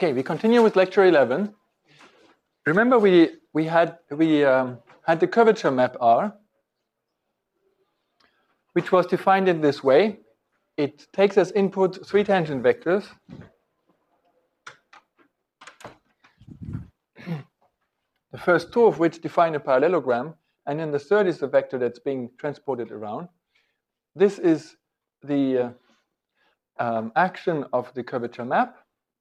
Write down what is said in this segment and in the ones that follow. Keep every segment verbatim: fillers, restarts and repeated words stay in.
Okay, we continue with lecture eleven. Remember, we we had we um, had the curvature map R, which was defined in this way. It takes as input three tangent vectors. The first two of which define a parallelogram, and then the third is the vector that's being transported around. This is the uh, um, action of the curvature map.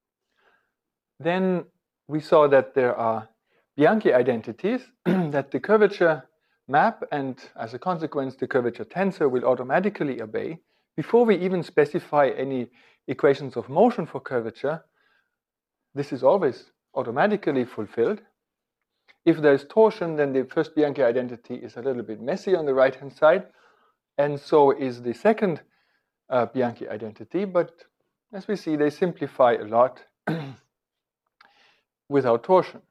Then we saw that there are Bianchi identities, that the curvature map and, as a consequence, the curvature tensor will automatically obey. Before we even specify any equations of motion for curvature, this is always automatically fulfilled. If there's torsion, then the first Bianchi identity is a little bit messy on the right-hand side, and so is the second uh, Bianchi identity. But as we see, they simplify a lot without torsion.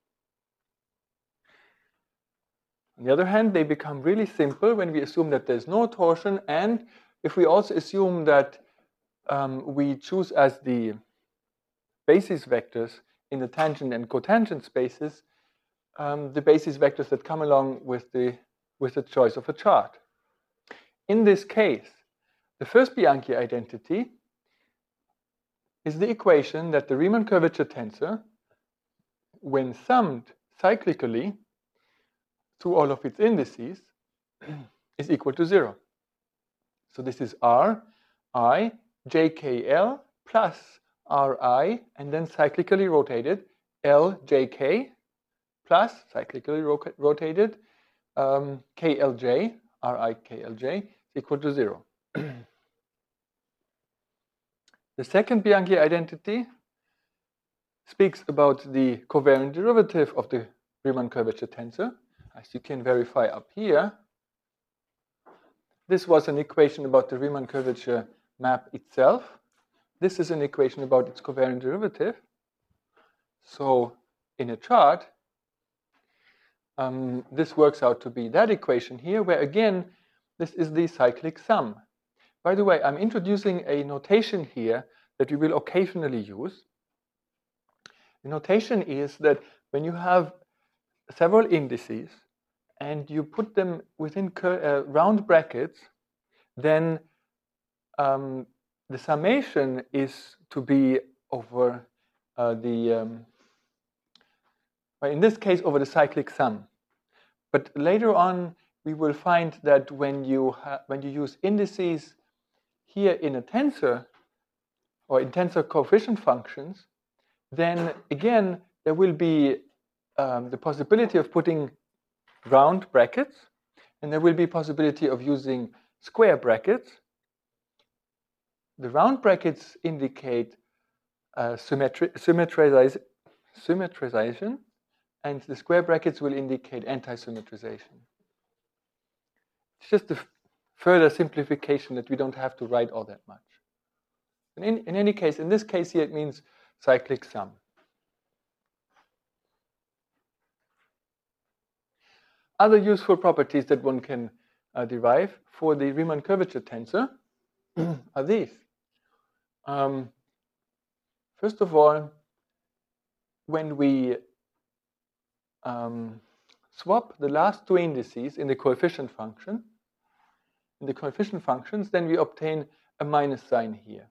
On the other hand, they become really simple when we assume that there's no torsion, and if we also assume that um, we choose as the basis vectors in the tangent and cotangent spaces um, the basis vectors that come along with the, with the choice of a chart. In this case, the first Bianchi identity is the equation that the Riemann curvature tensor, when summed cyclically through all of its indices, is equal to zero. So this is R, I, J K L plus R I, and then cyclically rotated L, J K plus cyclically ro rotated um, K L J, R I, K L J is equal to zero. The second Bianchi identity speaks about the covariant derivative of the Riemann curvature tensor. As you can verify up here, this was an equation about the Riemann curvature map itself. This is an equation about its covariant derivative. So in a chart, um, this works out to be that equation here, where again, this is the cyclic sum. By the way, I'm introducing a notation here that we will occasionally use. The notation is that when you have several indices and you put them within uh, round brackets, then um, the summation is to be over uh, the, um, well, in this case, over the cyclic sum. But later on, we will find that when you, when you use indices here in a tensor, or in tensor coefficient functions, then again, there will be um, the possibility of putting round brackets, and there will be possibility of using square brackets. The round brackets indicate uh, symmetri symmetrization, symmetrization, and the square brackets will indicate anti-symmetrization. It's just a further simplification that we don't have to write all that much. In, in any case, in this case here, it means cyclic sum. Other useful properties that one can uh, derive for the Riemann curvature tensor are these. Um, first of all, when we um, swap the last two indices in the coefficient function, in the coefficient functions, then we obtain a minus sign here.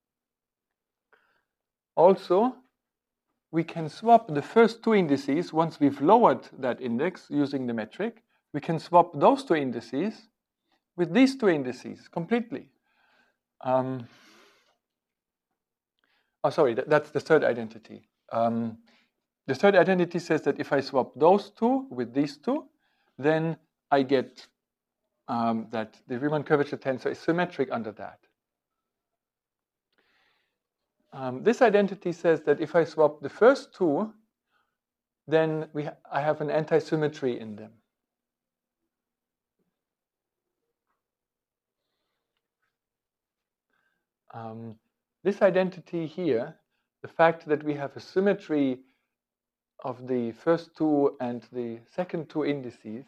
Also, we can swap the first two indices once we've lowered that index using the metric. We can swap those two indices with these two indices completely. Um, oh, sorry, that, that's the third identity. Um, the third identity says that if I swap those two with these two, then I get um, that the Riemann curvature tensor is symmetric under that. Um, this identity says that if I swap the first two, then we ha I have an anti-symmetry in them. Um, this identity here, the fact that we have a symmetry of the first two and the second two indices,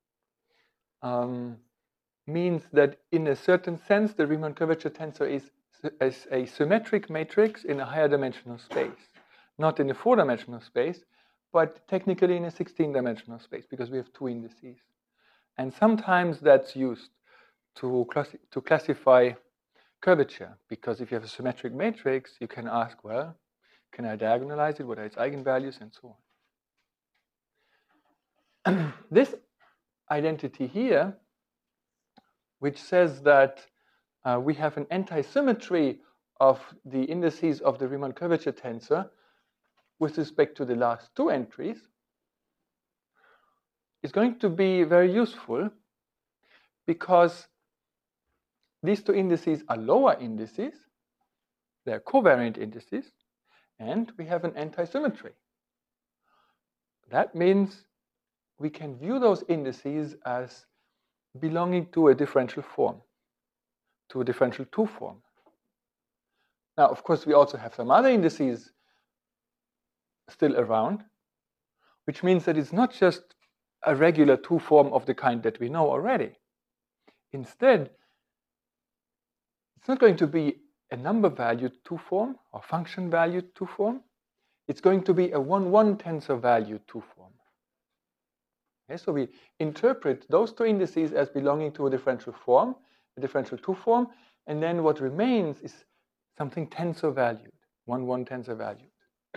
um, means that in a certain sense the Riemann curvature tensor is as a symmetric matrix in a higher dimensional space, not in a four-dimensional space, but technically in a sixteen-dimensional space, because we have two indices. And sometimes that's used to, classi to classify curvature, because if you have a symmetric matrix, you can ask, well, can I diagonalize it? What are its eigenvalues? And so on. This identity here, which says that uh, we have an anti-symmetry of the indices of the Riemann curvature tensor with respect to the last two entries, is going to be very useful because these two indices are lower indices, they're covariant indices, and we have an anti-symmetry. That means we can view those indices as belonging to a differential form, to a differential two form. Now, of course, we also have some other indices still around, which means that it's not just a regular two form of the kind that we know already. Instead, it's not going to be a number-valued two form or function-valued two form. It's going to be a one one tensor-valued two form. Okay, so we interpret those two indices as belonging to a differential form, a differential two form, and then what remains is something tensor-valued, one one tensor-valued.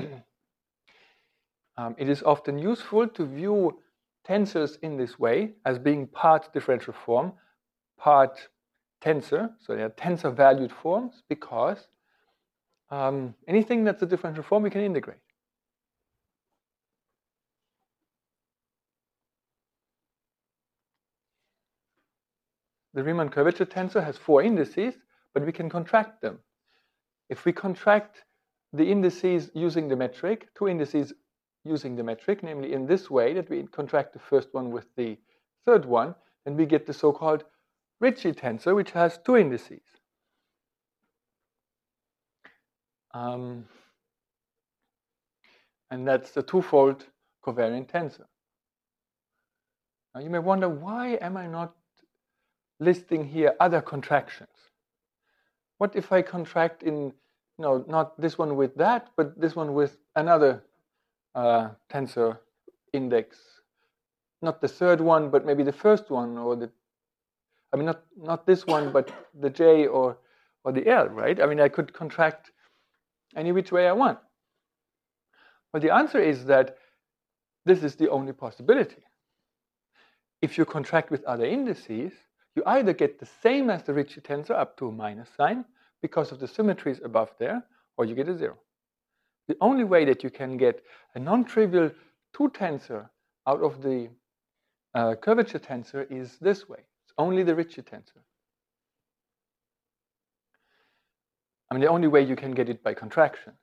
um, it is often useful to view tensors in this way as being part differential form, part tensor, so they are tensor-valued forms, because um, anything that's a differential form we can integrate. The Riemann curvature tensor has four indices, but we can contract them. If we contract the indices using the metric, two indices using the metric, namely in this way, that we contract the first one with the third one, then we get the so-called Ricci tensor, which has two indices. Um, and that's the twofold covariant tensor. Now you may wonder, why am I not listing here other contractions? What if I contract in, you know, not this one with that, but this one with another uh, tensor index? Not the third one, but maybe the first one, or the, I mean, not, not this one, but the J or, or the L, right? I mean, I could contract any which way I want. Well, the answer is that this is the only possibility. If you contract with other indices, you either get the same as the Ricci tensor up to a minus sign because of the symmetries above there, or you get a zero. The only way that you can get a non-trivial two tensor out of the uh, curvature tensor is this way. It's only the Ricci tensor. I mean, the only way you can get it by contraction.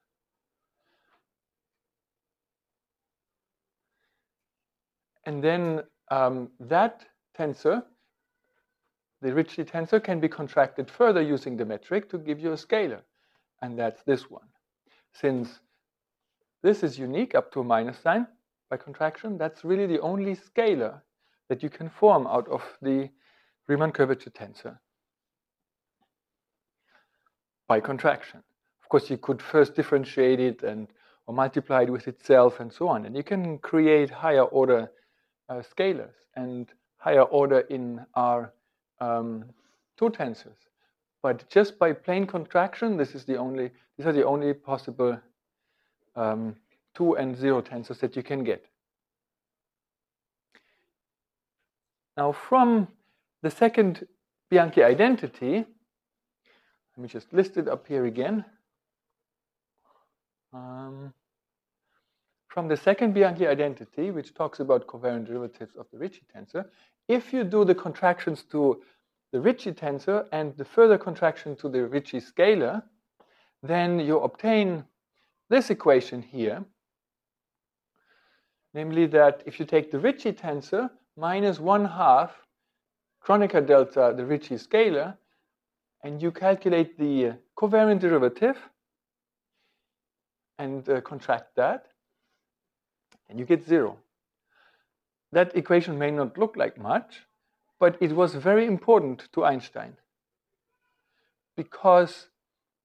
And then um, that tensor, the Ricci tensor, can be contracted further using the metric to give you a scalar. And that's this one. Since this is unique up to a minus sign by contraction, that's really the only scalar that you can form out of the Riemann curvature tensor by contraction. Of course, you could first differentiate it and or multiply it with itself and so on. And you can create higher order uh, scalars and higher order in our um, two tensors. But just by plain contraction, this is the only, these are the only possible um, two and zero tensors that you can get. Now, from the second Bianchi identity, let me just list it up here again. Um, from the second Bianchi identity, which talks about covariant derivatives of the Ricci tensor, if you do the contractions to the Ricci tensor and the further contraction to the Ricci scalar, then you obtain this equation here, namely that if you take the Ricci tensor minus one half Kronecker delta, the Ricci scalar, and you calculate the covariant derivative and uh, contract that, and you get zero. That equation may not look like much, but it was very important to Einstein, because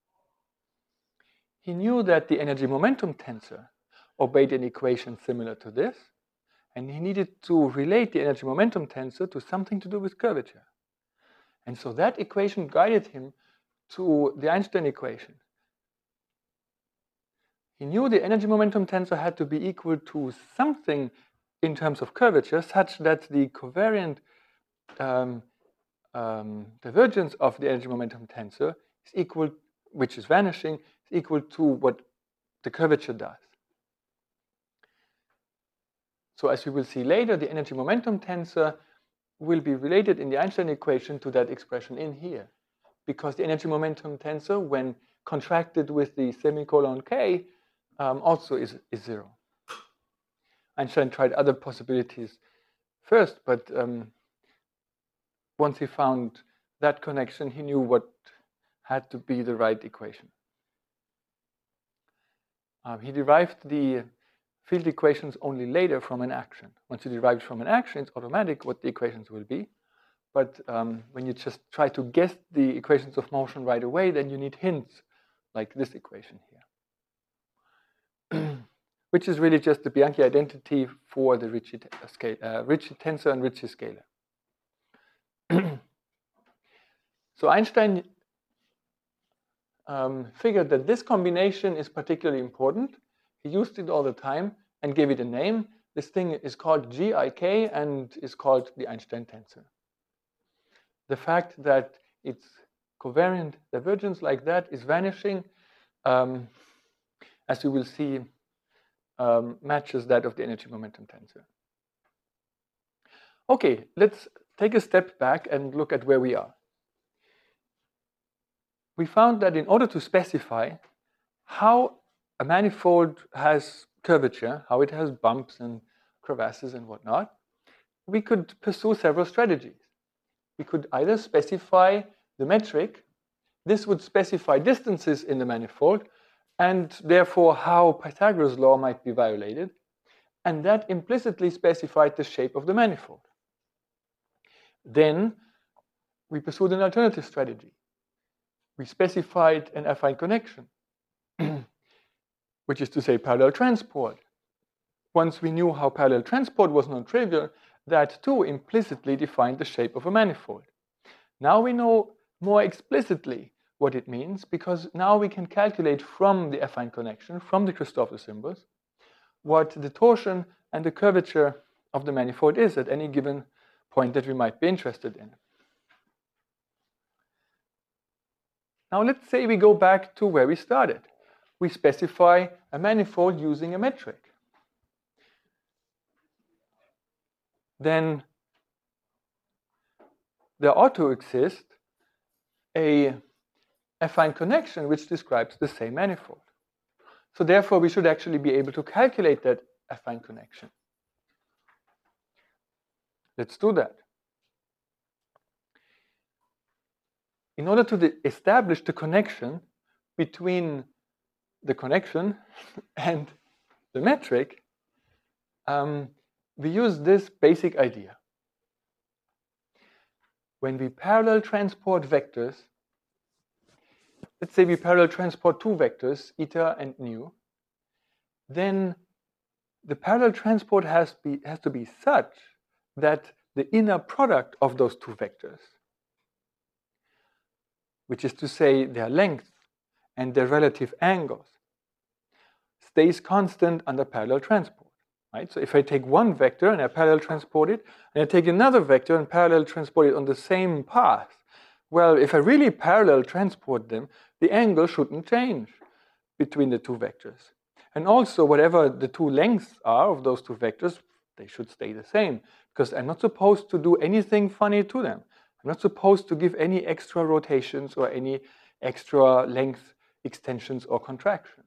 he knew that the energy momentum tensor obeyed an equation similar to this, and he needed to relate the energy momentum tensor to something to do with curvature. And so that equation guided him to the Einstein equation. He knew the energy momentum tensor had to be equal to something in terms of curvature, such that the covariant um, um, divergence of the energy momentum tensor is equal, which is vanishing, is equal to what the curvature does. So as we will see later, the energy momentum tensor will be related in the Einstein equation to that expression in here, because the energy momentum tensor, when contracted with the semicolon k, um, also is, is zero. Einstein tried other possibilities first, but um, once he found that connection, he knew what had to be the right equation. Um, he derived the field equations only later from an action. Once you derive it from an action, it's automatic what the equations will be. But um, when you just try to guess the equations of motion right away, then you need hints, like this equation here, which is really just the Bianchi identity for the Ricci, scale, uh, Ricci tensor and Ricci scalar. So Einstein um, figured that this combination is particularly important. He used it all the time and gave it a name. This thing is called G I K and is called the Einstein tensor. The fact that its covariant divergence like that is vanishing, um, as we will see, um, matches that of the energy momentum tensor. Okay, let's take a step back and look at where we are. We found that in order to specify how a manifold has curvature, how it has bumps and crevasses and whatnot, we could pursue several strategies. We could either specify the metric. This would specify distances in the manifold, and therefore how Pythagoras' law might be violated, and that implicitly specified the shape of the manifold. Then we pursued an alternative strategy. We specified an affine connection, which is to say parallel transport. Once we knew how parallel transport was non-trivial, that too implicitly defined the shape of a manifold. Now we know more explicitly what it means, because now we can calculate from the affine connection, from the Christoffel symbols, what the torsion and the curvature of the manifold is at any given point that we might be interested in. Now let's say we go back to where we started. We specify a manifold using a metric. Then there ought to exist a affine connection which describes the same manifold. So therefore, we should actually be able to calculate that affine connection. Let's do that. In order to establish the connection between the connection and the metric, um, we use this basic idea. When we parallel transport vectors, let's say we parallel transport two vectors, eta and nu, then the parallel transport has, be, has to be such that the inner product of those two vectors, which is to say their length and their relative angles, stays constant under parallel transport. Right? So if I take one vector and I parallel transport it, and I take another vector and parallel transport it on the same path, well, if I really parallel transport them, the angle shouldn't change between the two vectors. And also, whatever the two lengths are of those two vectors, they should stay the same, because I'm not supposed to do anything funny to them. I'm not supposed to give any extra rotations or any extra length extensions or contractions.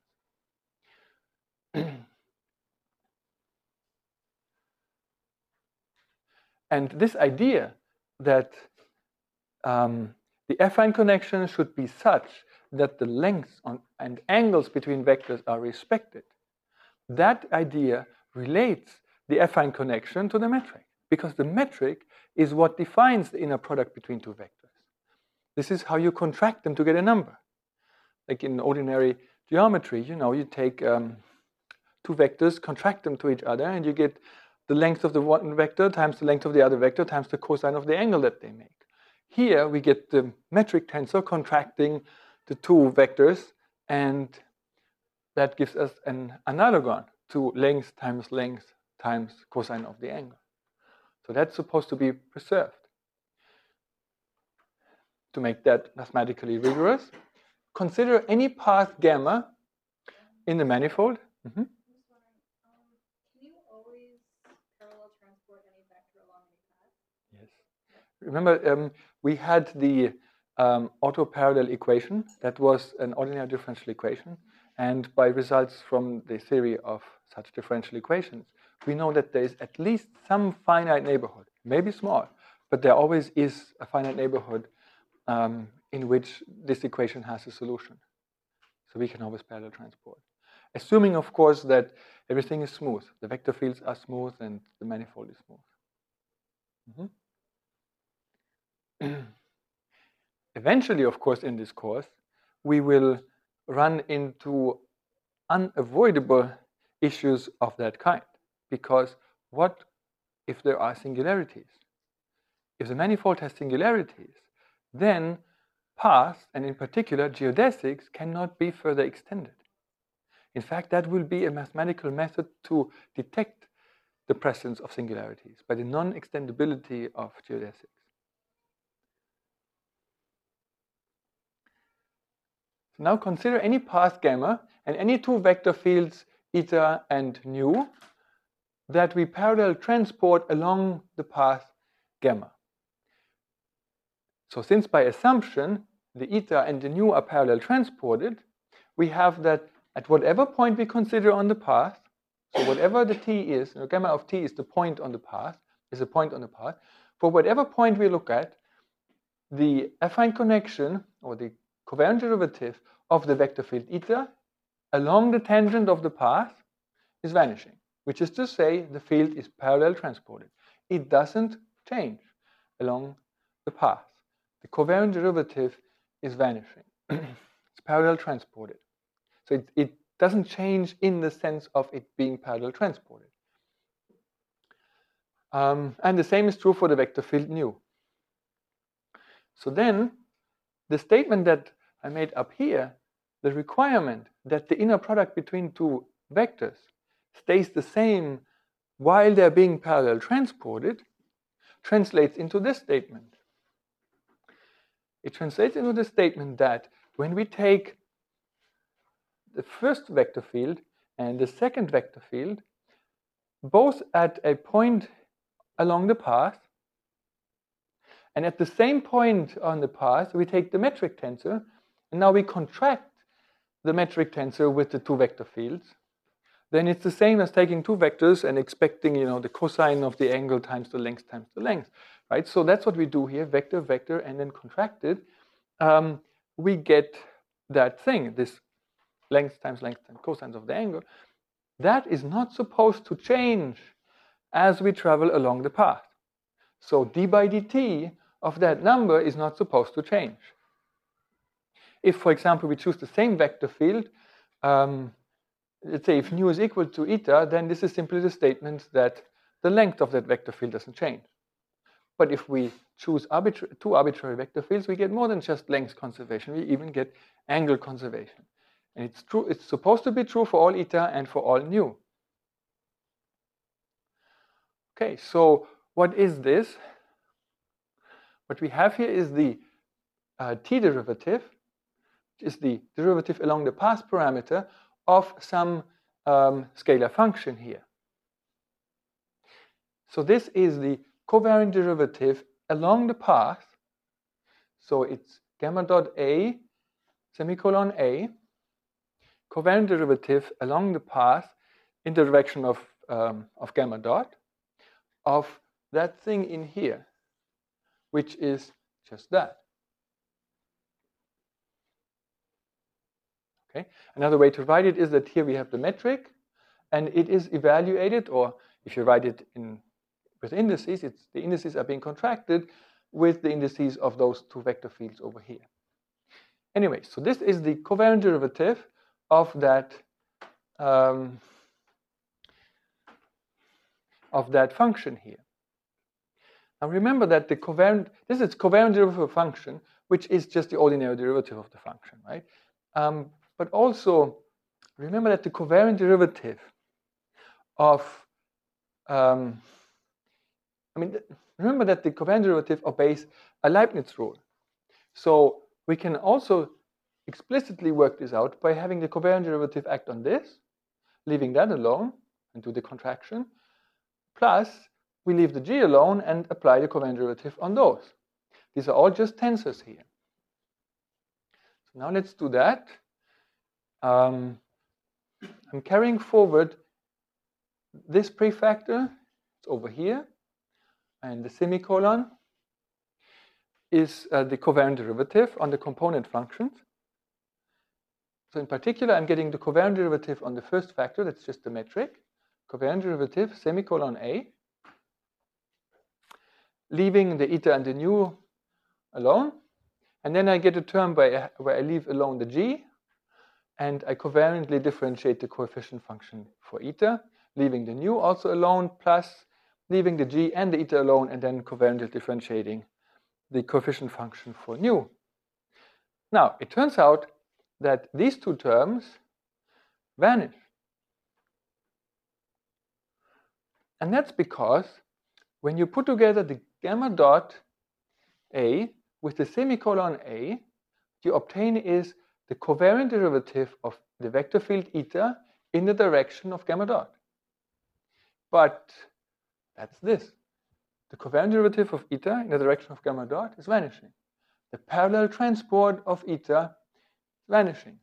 And this idea that um, the affine connection should be such that the lengths on, and angles between vectors are respected, that idea relates the affine connection to the metric, because the metric is what defines the inner product between two vectors. This is how you contract them to get a number. Like in ordinary geometry, you know, you take um, two vectors, contract them to each other, and you get the length of the one vector times the length of the other vector times the cosine of the angle that they make. Here we get the metric tensor contracting the two vectors, and that gives us an analogon to length times length times cosine of the angle. So that's supposed to be preserved. To make that mathematically rigorous, consider any path gamma in the manifold. Mm-hmm. Can you always parallel transport any vector along any path? Yes. Remember, um, we had the um, autoparallel equation. That was an ordinary differential equation. And by results from the theory of such differential equations, we know that there is at least some finite neighborhood, maybe small, but there always is a finite neighborhood um, in which this equation has a solution. So we can always parallel transport. Assuming, of course, that everything is smooth. The vector fields are smooth and the manifold is smooth. Mm-hmm. Eventually, of course, in this course, we will run into unavoidable issues of that kind. Because what if there are singularities? If the manifold has singularities, then paths, and in particular geodesics, cannot be further extended. In fact, that will be a mathematical method to detect the presence of singularities by the non-extendability of geodesics. So now consider any path gamma and any two vector fields eta and nu that we parallel transport along the path gamma. So since by assumption the eta and the nu are parallel transported, we have that at whatever point we consider on the path, so whatever the t is, you know, gamma of t is the point on the path, is a point on the path, for whatever point we look at, the affine connection or the covariant derivative of the vector field eta along the tangent of the path is vanishing, which is to say the field is parallel transported. It doesn't change along the path. The covariant derivative is vanishing. It's parallel transported. So it, it doesn't change in the sense of it being parallel transported. Um, and the same is true for the vector field nu. So then, the statement that I made up here, the requirement that the inner product between two vectors stays the same while they're being parallel transported, translates into this statement. It translates into the statement that when we take the first vector field and the second vector field, both at a point along the path, and at the same point on the path, we take the metric tensor, and now we contract the metric tensor with the two vector fields. Then it's the same as taking two vectors and expecting, you know, the cosine of the angle times the length times the length, right? So that's what we do here, vector, vector, and then contracted. Um, we get that thing, this length times length times cosines of the angle. That is not supposed to change as we travel along the path. So d by dt of that number is not supposed to change. If, for example, we choose the same vector field, um, let's say if nu is equal to eta, then this is simply the statement that the length of that vector field doesn't change. But if we choose arbitra- two arbitrary vector fields, we get more than just length conservation. We even get angle conservation. And it's true. It's supposed to be true for all eta and for all nu. Okay, so what is this? What we have here is the uh, t derivative, which is the derivative along the path parameter of some um, scalar function here. So this is the covariant derivative along the path. So it's gamma dot a semicolon a, covariant derivative along the path in the direction of, um, of gamma dot of that thing in here, which is just that. Okay. Another way to write it is that here we have the metric, and it is evaluated, or if you write it in with indices, it's, the indices are being contracted with the indices of those two vector fields over here. Anyway, so this is the covariant derivative of that um, of that function here. Now remember that the covariant, this is covariant derivative of a function, which is just the ordinary derivative of the function, right? Um, but also remember that the covariant derivative of, um, I mean, remember that the covariant derivative obeys a Leibniz rule. So we can also explicitly work this out by having the covariant derivative act on this, leaving that alone and do the contraction, plus we leave the g alone and apply the covariant derivative on those. These are all just tensors here. So now let's do that. Um, I'm carrying forward this prefactor. It's over here. And the semicolon is uh, the covariant derivative on the component functions. So in particular, I'm getting the covariant derivative on the first factor. That's just the metric. Covariant derivative, semicolon A. Leaving the eta and the nu alone. And then I get a term by, where I leave alone the g. And I covariantly differentiate the coefficient function for eta, leaving the nu also alone, plus leaving the g and the eta alone, and then covariantly differentiating the coefficient function for nu. Now, it turns out that these two terms vanish. And that's because when you put together the gamma dot A with the semicolon A, what you obtain is the covariant derivative of the vector field eta in the direction of gamma dot. But that's this. The covariant derivative of eta in the direction of gamma dot is vanishing. The parallel transport of eta is vanishing.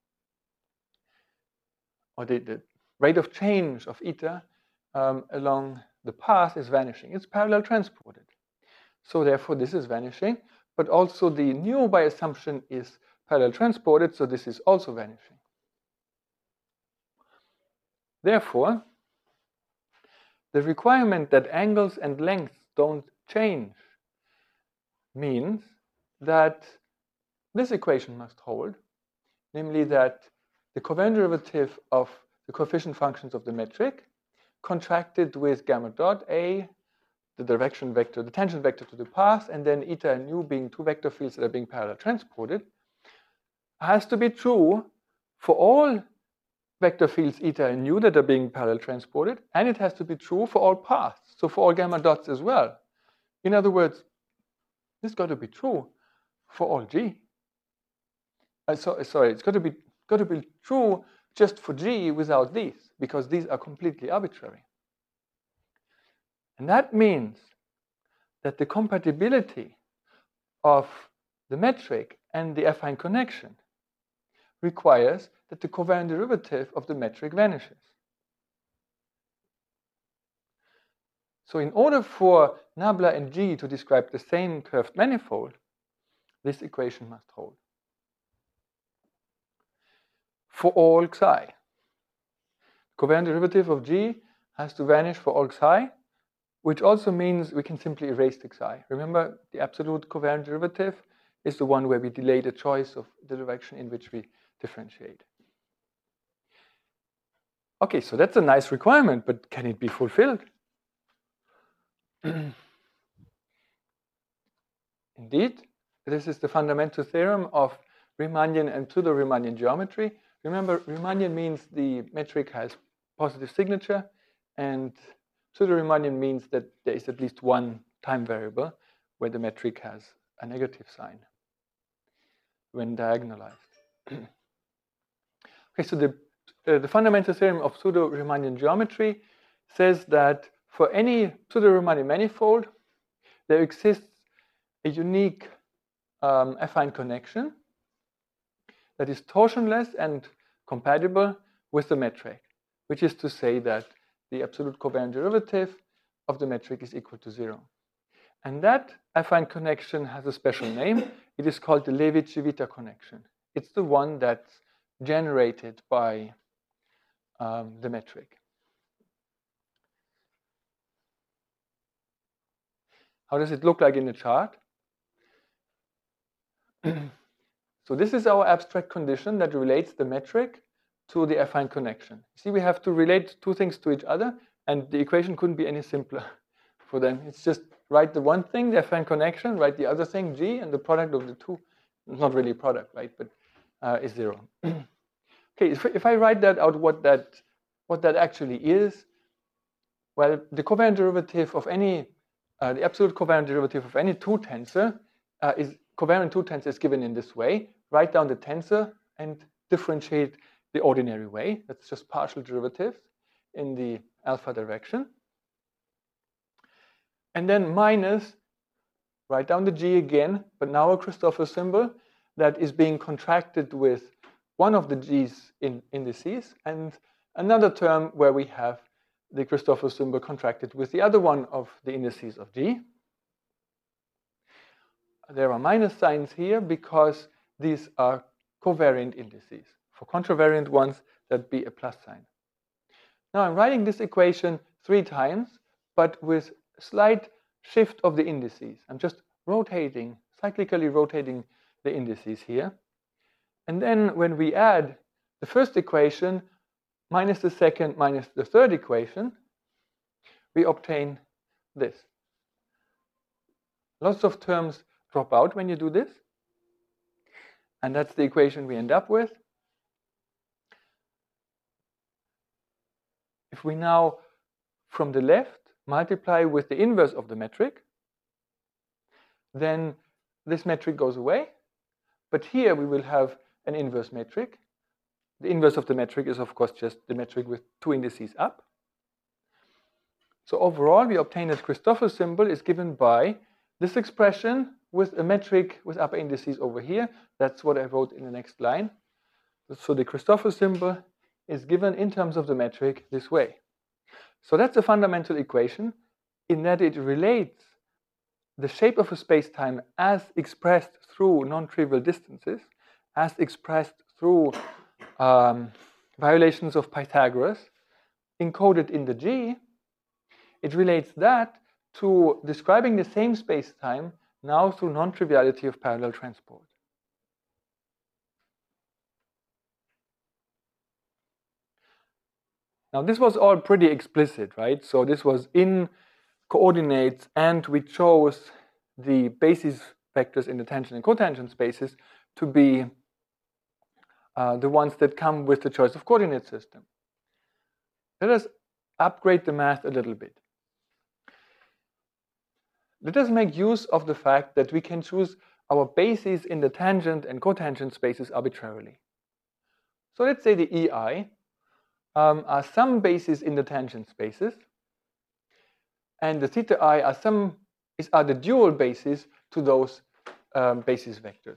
Or the, the rate of change of eta um, along the path is vanishing. It's parallel transported. So therefore this is vanishing, but also the nu by assumption is parallel transported, so this is also vanishing. Therefore, the requirement that angles and lengths don't change means that this equation must hold, namely that the covariant derivative of the coefficient functions of the metric contracted with gamma dot A, the direction vector, the tangent vector to the path, and then eta and nu being two vector fields that are being parallel transported, has to be true for all vector fields eta and nu that are being parallel transported, and it has to be true for all paths, so for all gamma dots as well. In other words, this got to be true for all g. Uh, so, sorry, it's got to be got to be true just for g without these, because these are completely arbitrary. And that means that the compatibility of the metric and the affine connection requires that the covariant derivative of the metric vanishes. So in order for nabla and G to describe the same curved manifold, this equation must hold. For all xi. Covariant derivative of G has to vanish for all xi, which also means we can simply erase the xi. Remember, the absolute covariant derivative is the one where we delay the choice of the direction in which we differentiate. Okay, so that's a nice requirement, but can it be fulfilled? Indeed, this is the fundamental theorem of Riemannian and pseudo-Riemannian geometry. Remember, Riemannian means the metric has positive signature, and pseudo-Riemannian means that there is at least one time variable where the metric has a negative sign when diagonalized. Okay, so the, uh, the fundamental theorem of pseudo-Riemannian geometry says that for any pseudo-Riemannian manifold, there exists a unique um, affine connection that is torsionless and compatible with the metric, which is to say that the absolute covariant derivative of the metric is equal to zero. And that affine connection has a special name. It is called the Levi-Civita connection. It's the one that's generated by um, the metric. How does it look like in the chart? So this is our abstract condition that relates the metric to the affine connection. See, we have to relate two things to each other, and the equation couldn't be any simpler for them. It's just write the one thing, the affine connection, write the other thing, G, and the product of the two, not really a product, right, but uh, is zero. Okay, if, if I write that out, what that, what that actually is, well, the covariant derivative of any, uh, the absolute covariant derivative of any two tensor uh, is, covariant two tensor is given in this way. Write down the tensor and differentiate the ordinary way. That's just partial derivatives in the alpha direction. And then minus, write down the G again, but now a Christoffel symbol that is being contracted with one of the G's in indices, and another term where we have the Christoffel symbol contracted with the other one of the indices of G. There are minus signs here because these are covariant indices. For contravariant ones, that'd be a plus sign. Now I'm writing this equation three times, but with slight shift of the indices. I'm just rotating, cyclically rotating the indices here. And then when we add the first equation minus the second minus the third equation, we obtain this. Lots of terms drop out when you do this. And that's the equation we end up with. If we now, from the left, multiply with the inverse of the metric, then this metric goes away. But here we will have an inverse metric. The inverse of the metric is, of course, just the metric with two indices up. So overall, we obtain that Christoffel symbol is given by this expression with a metric with upper indices over here. That's what I wrote in the next line. So the Christoffel symbol is given in terms of the metric this way. So that's a fundamental equation in that it relates the shape of a space-time as expressed through non-trivial distances, as expressed through um, violations of Pythagoras, encoded in the G. It relates that to describing the same space-time now through non-triviality of parallel transport. Now this was all pretty explicit, right? So this was in coordinates, and we chose the basis vectors in the tangent and cotangent spaces to be uh, the ones that come with the choice of coordinate system. Let us upgrade the math a little bit. Let us make use of the fact that we can choose our bases in the tangent and cotangent spaces arbitrarily. So let's say the E I um, are some bases in the tangent spaces, and the theta I are some is are the dual bases to those um, basis vectors.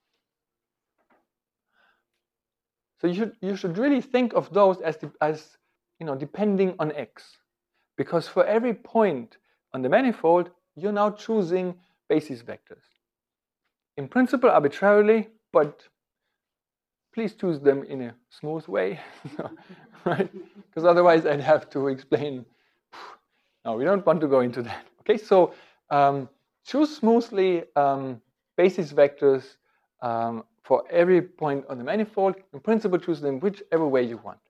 So you should you should really think of those as the, as you know depending on x, because for every point on the manifold you're now choosing basis vectors. In principle, arbitrarily, but please choose them in a smooth way, right? Because otherwise I'd have to explain. No, we don't want to go into that. Okay, so um, choose smoothly um, basis vectors um, for every point on the manifold. In principle, choose them whichever way you want.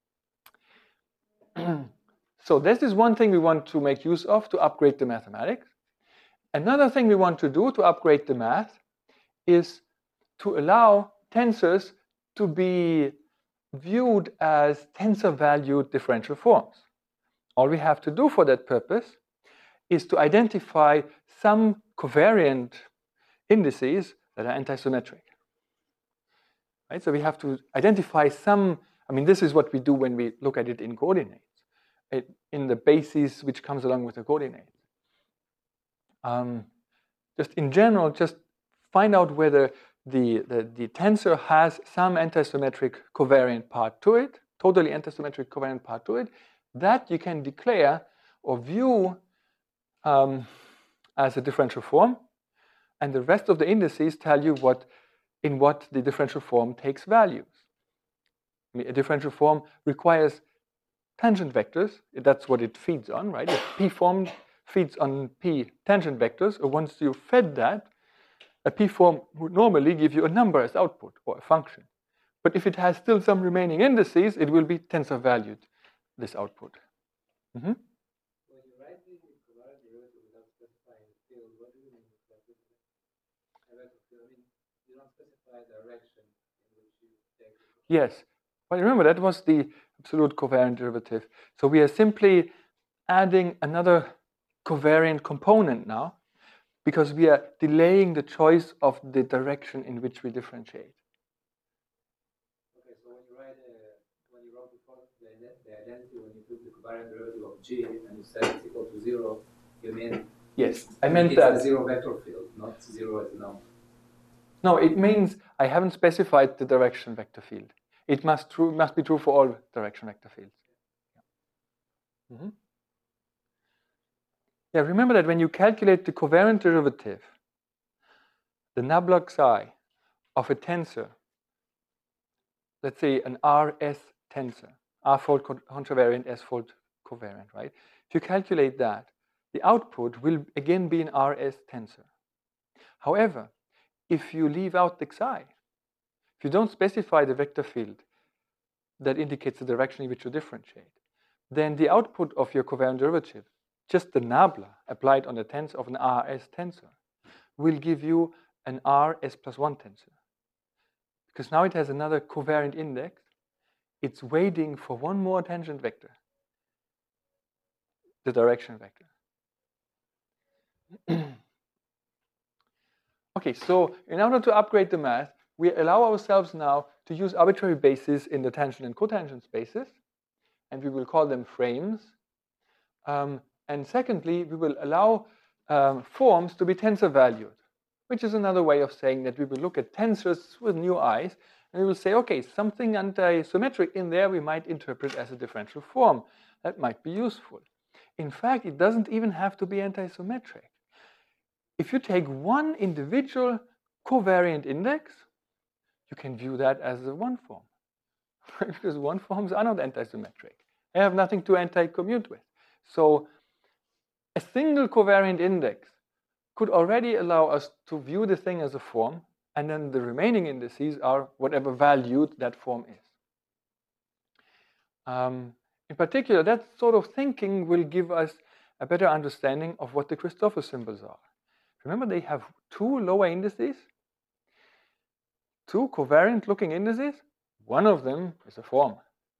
So this is one thing we want to make use of to upgrade the mathematics. Another thing we want to do to upgrade the math is to allow tensors to be viewed as tensor-valued differential forms. All we have to do for that purpose is to identify some covariant indices that are antisymmetric. Right? So we have to identify some, I mean, this is what we do when we look at it in coordinates, it, in the basis which comes along with the coordinates. Um, just in general, just find out whether the, the, the tensor has some antisymmetric covariant part to it, totally antisymmetric covariant part to it, that you can declare or view um, as a differential form, and the rest of the indices tell you what, in what the differential form takes values. I mean, a differential form requires tangent vectors. That's what it feeds on, right? If P form feeds on P tangent vectors, or once you fed that, a P form would normally give you a number as output or a function. But if it has still some remaining indices, it will be tensor valued, this output. Mm-hmm. When you write the covariant derivative without specifying the field, what do you mean exactly? I mean, you don't specify direction in which you take it. Yes. Well, remember, that was the absolute covariant derivative. So we are simply adding another covariant component now, because we are delaying the choice of the direction in which we differentiate. Okay, so when you write a, when you wrote before the, the identity, when you took the covariant derivative of G and you said it's equal to zero, you mean yes, I meant it's that the zero vector field, not zero as a number. No, it means I haven't specified the direction vector field. It must true must be true for all direction vector fields. Yeah. Mm-hmm. Yeah, remember that when you calculate the covariant derivative, the nabla psi of a tensor, let's say an R S tensor, R-fold contravariant, S-fold covariant, right? If you calculate that, the output will again be an R S tensor. However, if you leave out the psi, if you don't specify the vector field that indicates the direction in which you differentiate, then the output of your covariant derivative, just the nabla applied on the tensor of an R S tensor, will give you an R S plus one tensor. Because now it has another covariant index, it's waiting for one more tangent vector, the direction vector. Okay, so in order to upgrade the math, we allow ourselves now to use arbitrary bases in the tangent and cotangent spaces, and we will call them frames. Um, and secondly, we will allow um, forms to be tensor valued, which is another way of saying that we will look at tensors with new eyes, and we will say, okay, something anti-symmetric in there we might interpret as a differential form. That might be useful. In fact, it doesn't even have to be anti-symmetric. If you take one individual covariant index, you can view that as a one form, because one forms are not anti-symmetric. They have nothing to anti-commute with. So a single covariant index could already allow us to view the thing as a form, and then the remaining indices are whatever valued that form is. Um, in particular, that sort of thinking will give us a better understanding of what the Christoffel symbols are. Remember, they have two lower indices, two covariant-looking indices. One of them is a form.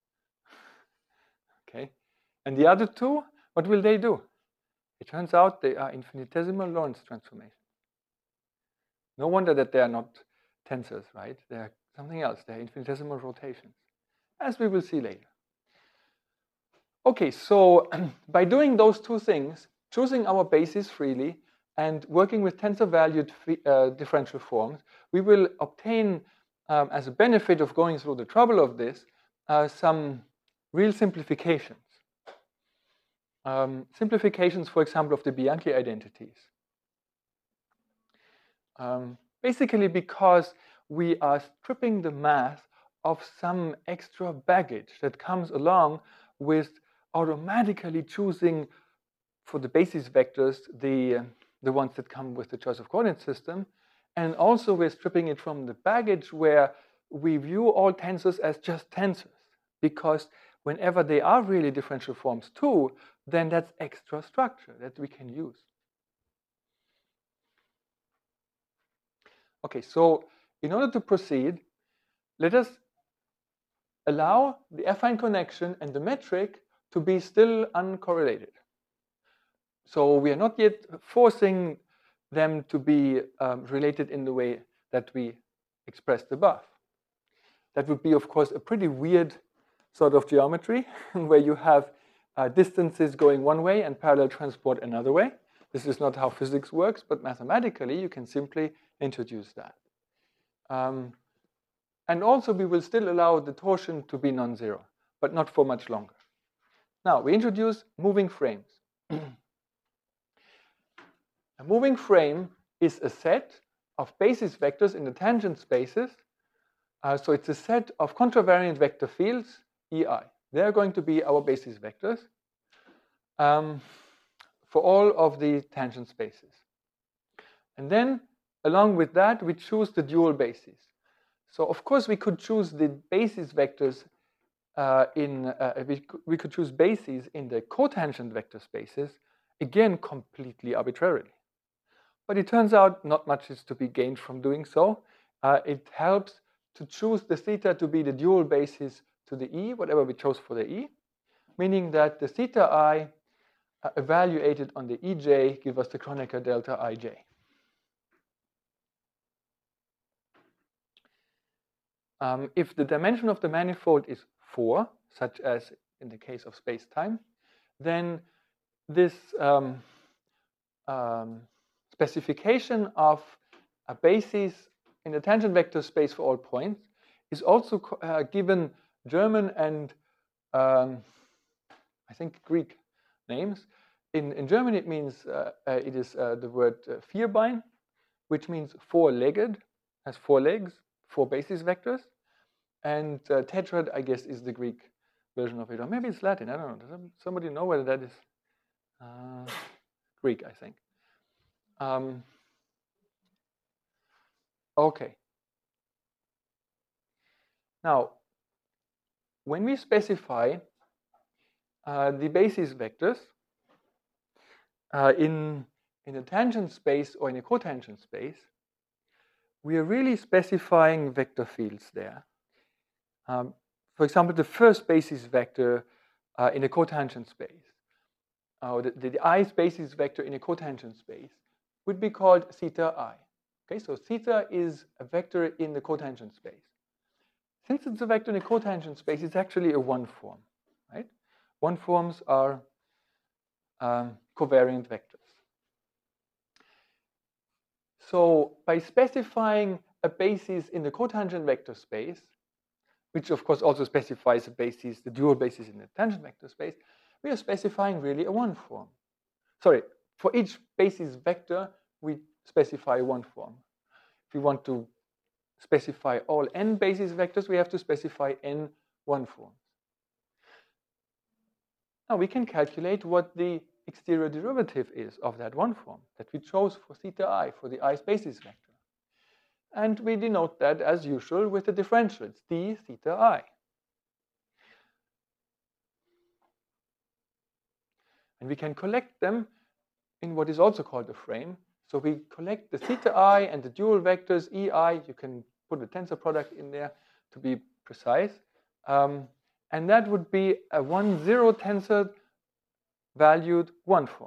Okay, and the other two, what will they do? It turns out they are infinitesimal Lorentz transformations. No wonder that they are not tensors, right? They are something else. They are infinitesimal rotations, as we will see later. Okay, so by doing those two things, choosing our bases freely and working with tensor-valued uh, differential forms, we will obtain, um, as a benefit of going through the trouble of this, uh, some real simplifications. Um, simplifications, for example, of the Bianchi identities. Um, basically because we are stripping the math of some extra baggage that comes along with automatically choosing for the basis vectors the, uh, the ones that come with the choice of coordinate system. And also we're stripping it from the baggage where we view all tensors as just tensors, because whenever they are really differential forms too, then that's extra structure that we can use. Okay, so in order to proceed, let us allow the affine connection and the metric to be still uncorrelated. So we are not yet forcing them to be um, related in the way that we expressed above. That would be, of course, a pretty weird sort of geometry where you have uh, distances going one way and parallel transport another way. This is not how physics works, but mathematically you can simply introduce that. Um, and also we will still allow the torsion to be non-zero, but not for much longer. Now we introduce moving frames. A moving frame is a set of basis vectors in the tangent spaces. Uh, so it's a set of contravariant vector fields, E I. They're going to be our basis vectors um, for all of the tangent spaces. And then, along with that, we choose the dual basis. So of course we could choose the basis vectors uh, in, uh, we, we could choose bases in the cotangent vector spaces, again completely arbitrarily. But it turns out not much is to be gained from doing so. Uh, it helps to choose the theta to be the dual basis to the E, whatever we chose for the E, meaning that the theta I uh, evaluated on the E J give us the Kronecker delta I J. Um, if the dimension of the manifold is four, such as in the case of space-time, then this um, um, specification of a basis in the tangent vector space for all points is also uh, given German and um, I think Greek names. In, in German it means uh, uh, it is uh, the word uh, Vierbein, which means four-legged, has four legs, four basis vectors. And uh, tetrad, I guess, is the Greek version of it. Or maybe it's Latin, I don't know. Does somebody know whether that is uh, Greek, I think. Um, okay. Now, when we specify uh, the basis vectors uh, in, in a tangent space or in a cotangent space, we are really specifying vector fields there. Um, for example, the first basis vector uh, in a cotangent space, or the, the, the I basis vector in a cotangent space, would be called theta I. Okay, so theta is a vector in the cotangent space. Since it's a vector in a cotangent space, it's actually a one form, right? One forms are um, covariant vectors. So by specifying a basis in the cotangent vector space, which of course also specifies a basis, the dual basis in the tangent vector space, we are specifying really a one form. Sorry, for each basis vector, we specify one form. If we want to specify all n basis vectors, we have to specify n one forms. Now we can calculate what the exterior derivative is of that one form that we chose for theta I, for the I basis vector. And we denote that, as usual, with the differential. It's d theta I. And we can collect them in what is also called a frame. So we collect the theta I and the dual vectors E I. You can put a tensor product in there to be precise. Um, and that would be a one zero tensor valued one form.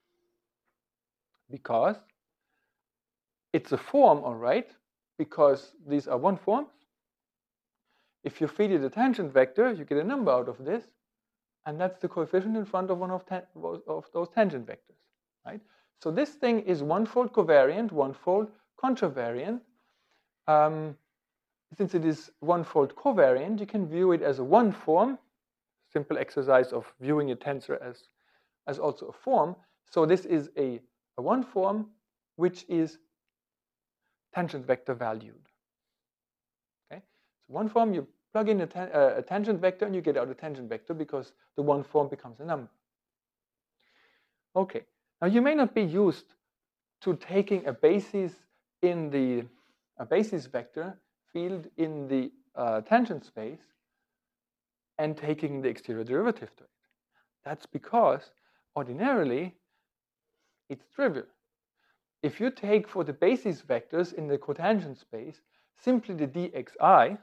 Because it's a form, all right, because these are one forms. If you feed it a tangent vector, you get a number out of this. And that's the coefficient in front of one of, of those tangent vectors, right? So this thing is one-fold covariant, one-fold contravariant. Um, since it is one-fold covariant, you can view it as a one form, simple exercise of viewing a tensor as, as also a form. So this is a, a one form which is tangent vector valued. Okay? So one form, you plug in a, tan uh, a tangent vector and you get out a tangent vector because the one form becomes a number. Okay, now you may not be used to taking a basis in the a basis vector field in the uh, tangent space and taking the exterior derivative to it. That's because ordinarily it's trivial. If you take for the basis vectors in the cotangent space simply the dxi,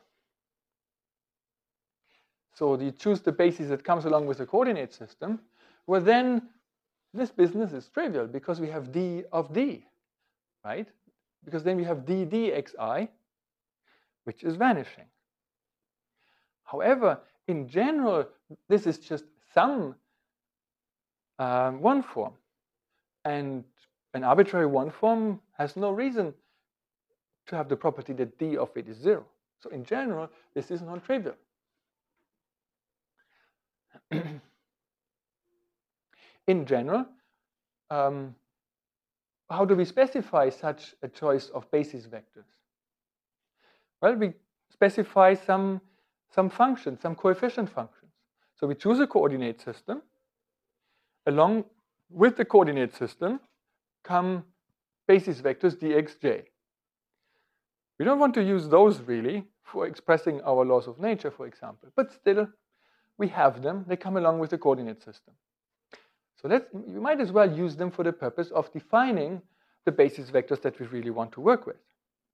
so you choose the basis that comes along with the coordinate system, well then this business is trivial because we have d of d, right? Because then we have d dxi, which is vanishing. However, in general, this is just some um, one form. And an arbitrary one form has no reason to have the property that d of it is zero. So in general, this is non-trivial. In general, um, how do we specify such a choice of basis vectors? Well, we specify some, some functions, some coefficient functions. So we choose a coordinate system. Along with the coordinate system come basis vectors dxj. We don't want to use those really for expressing our laws of nature, for example, but still we have them. They come along with the coordinate system. So let's, you might as well use them for the purpose of defining the basis vectors that we really want to work with.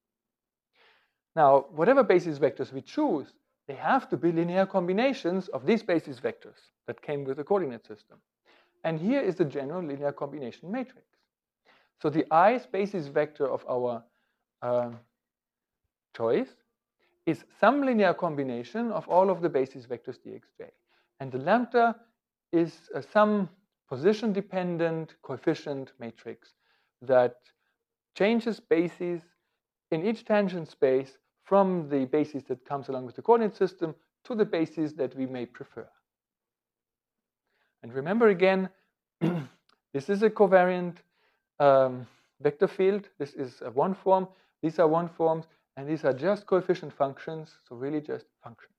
Now, whatever basis vectors we choose, they have to be linear combinations of these basis vectors that came with the coordinate system. And here is the general linear combination matrix. So the I basis vector of our uh, choice is some linear combination of all of the basis vectors dxj. And the lambda is uh, some position-dependent coefficient matrix that changes bases in each tangent space from the basis that comes along with the coordinate system to the basis that we may prefer. And remember again, this is a covariant um, vector field. This is a one form. These are one forms. And these are just coefficient functions, so really just functions.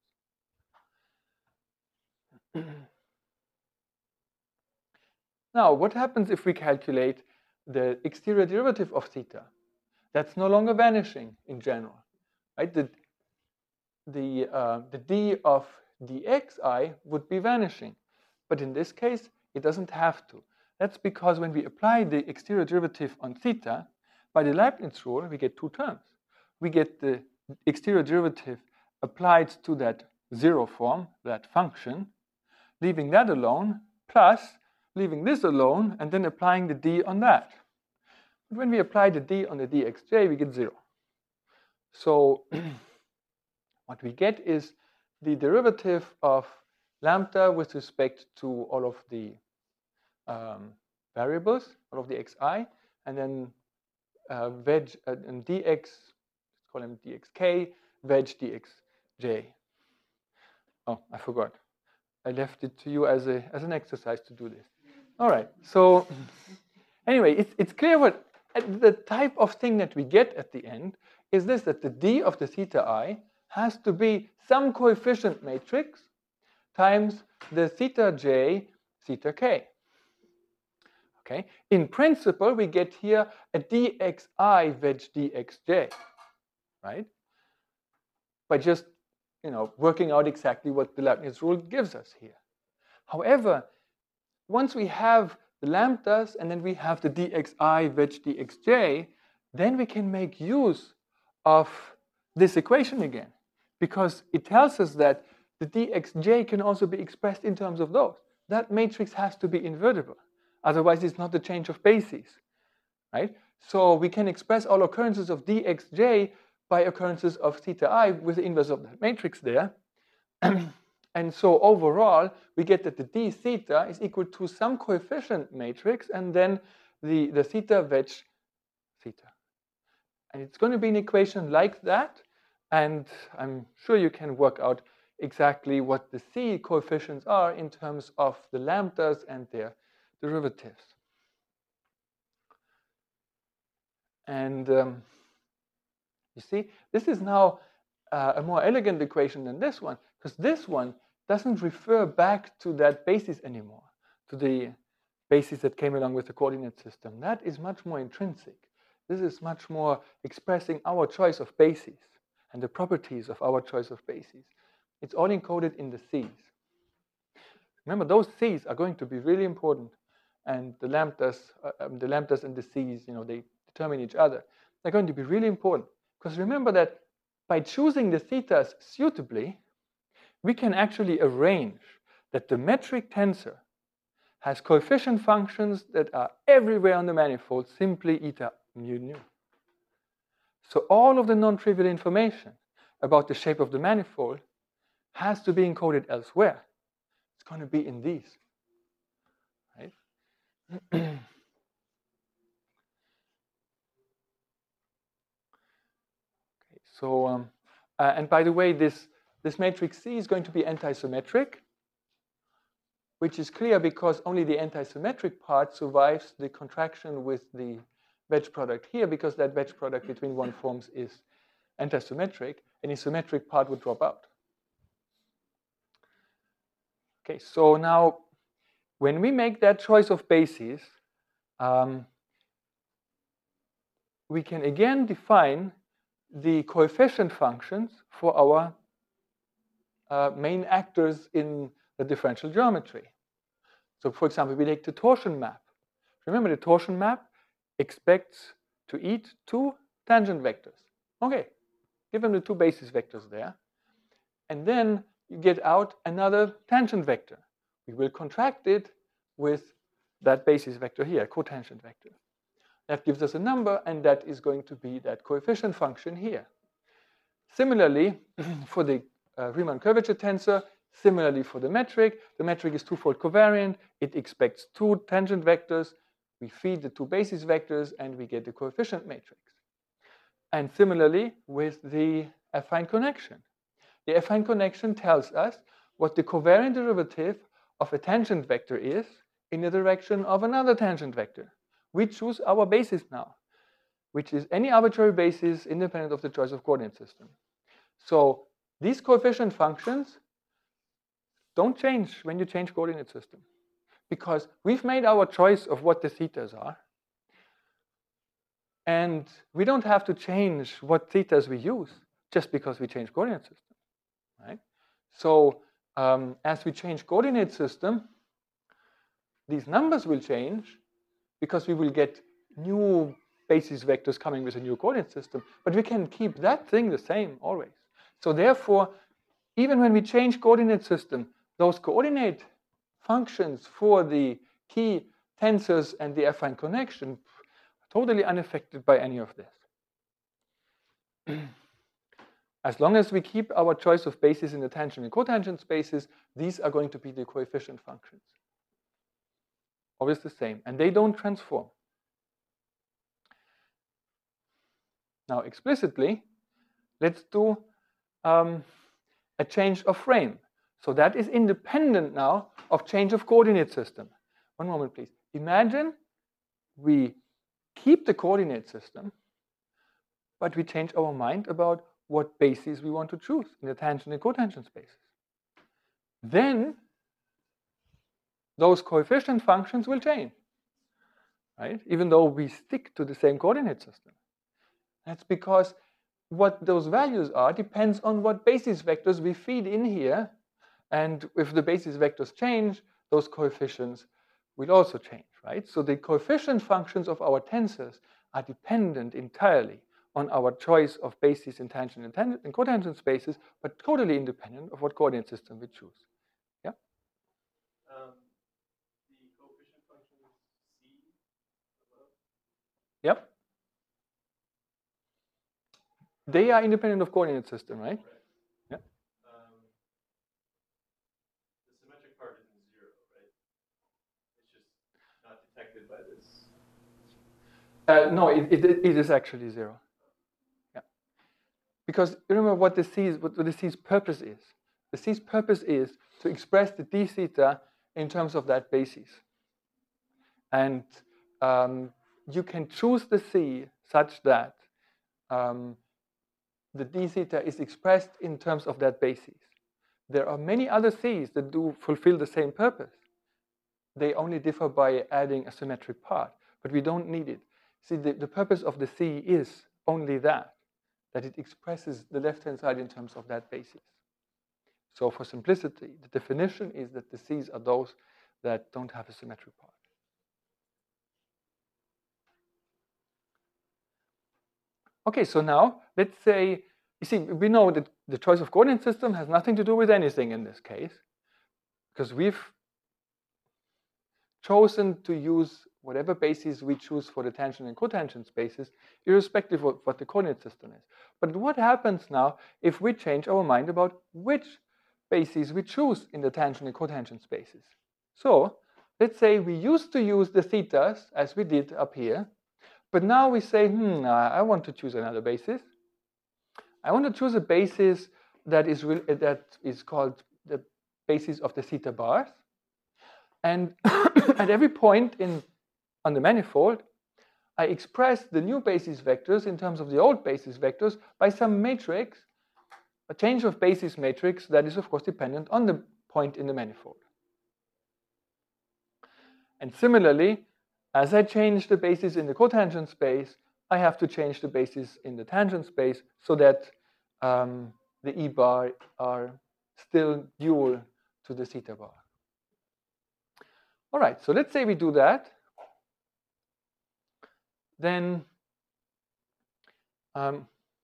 Now, what happens if we calculate the exterior derivative of theta? That's no longer vanishing in general, right? The, the, uh, the d of dxi would be vanishing. But in this case, it doesn't have to. That's because when we apply the exterior derivative on theta, by the Leibniz rule, we get two terms. We get the exterior derivative applied to that zero form, that function, leaving that alone, plus leaving this alone, and then applying the d on that. But when we apply the d on the dxj, we get zero. So what we get is the derivative of lambda with respect to all of the um, variables, all of the xi, and then uh, veg uh, and dx, let's call him dxk, veg dxj. Oh, I forgot. I left it to you as, a, as an exercise to do this. All right, so anyway, it's, it's clear what the type of thing that we get at the end is this, that the d of the theta I has to be some coefficient matrix times the theta j, theta k. Okay, in principle, we get here a dxi veg dxj, right? By just, you know, working out exactly what the Leibniz rule gives us here. However, once we have the lambdas and then we have the dxi veg dxj, then we can make use of this equation again, because it tells us that the dxj can also be expressed in terms of those. That matrix has to be invertible. Otherwise, it's not a change of bases, right? So we can express all occurrences of dxj by occurrences of theta I with the inverse of that matrix there. And so overall, we get that the d theta is equal to some coefficient matrix and then the, the theta veg theta. And it's going to be an equation like that. And I'm sure you can work out exactly what the c coefficients are in terms of the lambdas and their derivatives. And um, you see, this is now uh, a more elegant equation than this one, because this one doesn't refer back to that basis anymore, to the basis that came along with the coordinate system. That is much more intrinsic. This is much more expressing our choice of bases and the properties of our choice of bases. It's all encoded in the c's. Remember, those c's are going to be really important, and the lambdas, uh, um, the lambdas and the c's, you know, they determine each other. They're going to be really important, because remember that by choosing the thetas suitably, we can actually arrange that the metric tensor has coefficient functions that are everywhere on the manifold, simply eta mu nu. So all of the non-trivial information about the shape of the manifold has to be encoded elsewhere. It's going to be in these, right? Okay, so, um, uh, and by the way, this, this matrix C is going to be antisymmetric, which is clear because only the antisymmetric part survives the contraction with the wedge product here, because that wedge product between one forms is antisymmetric, and the symmetric part would drop out. Okay, so now when we make that choice of bases, um, we can again define the coefficient functions for our uh, main actors in the differential geometry. So for example, we take the torsion map. Remember, the torsion map expects to eat two tangent vectors. Okay, give them the two basis vectors there. And then you get out another tangent vector. We will contract it with that basis vector here, cotangent vector. That gives us a number, and that is going to be that coefficient function here. Similarly, for the uh, Riemann curvature tensor, similarly for the metric, the metric is twofold covariant. It expects two tangent vectors. We feed the two basis vectors, and we get the coefficient matrix. And similarly with the affine connection. The affine connection tells us what the covariant derivative of a tangent vector is in the direction of another tangent vector. We choose our basis now, which is any arbitrary basis independent of the choice of coordinate system. So these coefficient functions don't change when you change coordinate system, because we've made our choice of what the thetas are. And we don't have to change what thetas we use just because we change coordinate system, right? So um, as we change coordinate system, these numbers will change because we will get new basis vectors coming with a new coordinate system, but we can keep that thing the same always. So therefore, even when we change coordinate system, those coordinate functions for the key tensors and the affine connection are totally unaffected by any of this. As long as we keep our choice of basis in the tangent and cotangent spaces, these are going to be the coefficient functions. Always the same, and they don't transform. Now explicitly, let's do um, a change of frame. So that is independent now of change of coordinate system. One moment, please. Imagine we keep the coordinate system, but we change our mind about what bases we want to choose in the tangent and cotangent spaces. Then those coefficient functions will change, right? Even though we stick to the same coordinate system. That's because what those values are depends on what basis vectors we feed in here. And if the basis vectors change, those coefficients will also change, right? So the coefficient functions of our tensors are dependent entirely on our choice of bases in tangent and, tangent and cotangent spaces, but totally independent of what coordinate system we choose. Yeah? Um, the coefficient function is C above? Yep. They are independent of coordinate system, right? Right. Yeah. Um, the symmetric part isn't zero, right? It's just not detected by this. Uh, no, it, it, it is actually zero. Yeah. Because remember what the C's, what the C's purpose is. The C's purpose is to express the d theta in terms of that basis. And um, you can choose the C such that um, the d theta is expressed in terms of that basis. There are many other C's that do fulfill the same purpose. They only differ by adding a symmetric part, but we don't need it. See, the, the purpose of the C is only that, that it expresses the left-hand side in terms of that basis. So for simplicity, the definition is that the C's are those that don't have a symmetric part. Okay, so now let's say, you see, we know that the choice of coordinate system has nothing to do with anything in this case, because we've chosen to use whatever basis we choose for the tangent and cotangent spaces, irrespective of what the coordinate system is. But what happens now if we change our mind about which bases we choose in the tangent and cotangent spaces? So let's say we used to use the thetas as we did up here, but now we say, hmm, I want to choose another basis. I want to choose a basis that is, that is called the basis of the theta bars. And at every point in, on the manifold, I express the new basis vectors in terms of the old basis vectors by some matrix, a change of basis matrix that is, of course, dependent on the point in the manifold. And similarly, as I change the basis in the cotangent space, I have to change the basis in the tangent space so that um, the E bar are still dual to the theta bar. All right, so let's say we do that. Then um,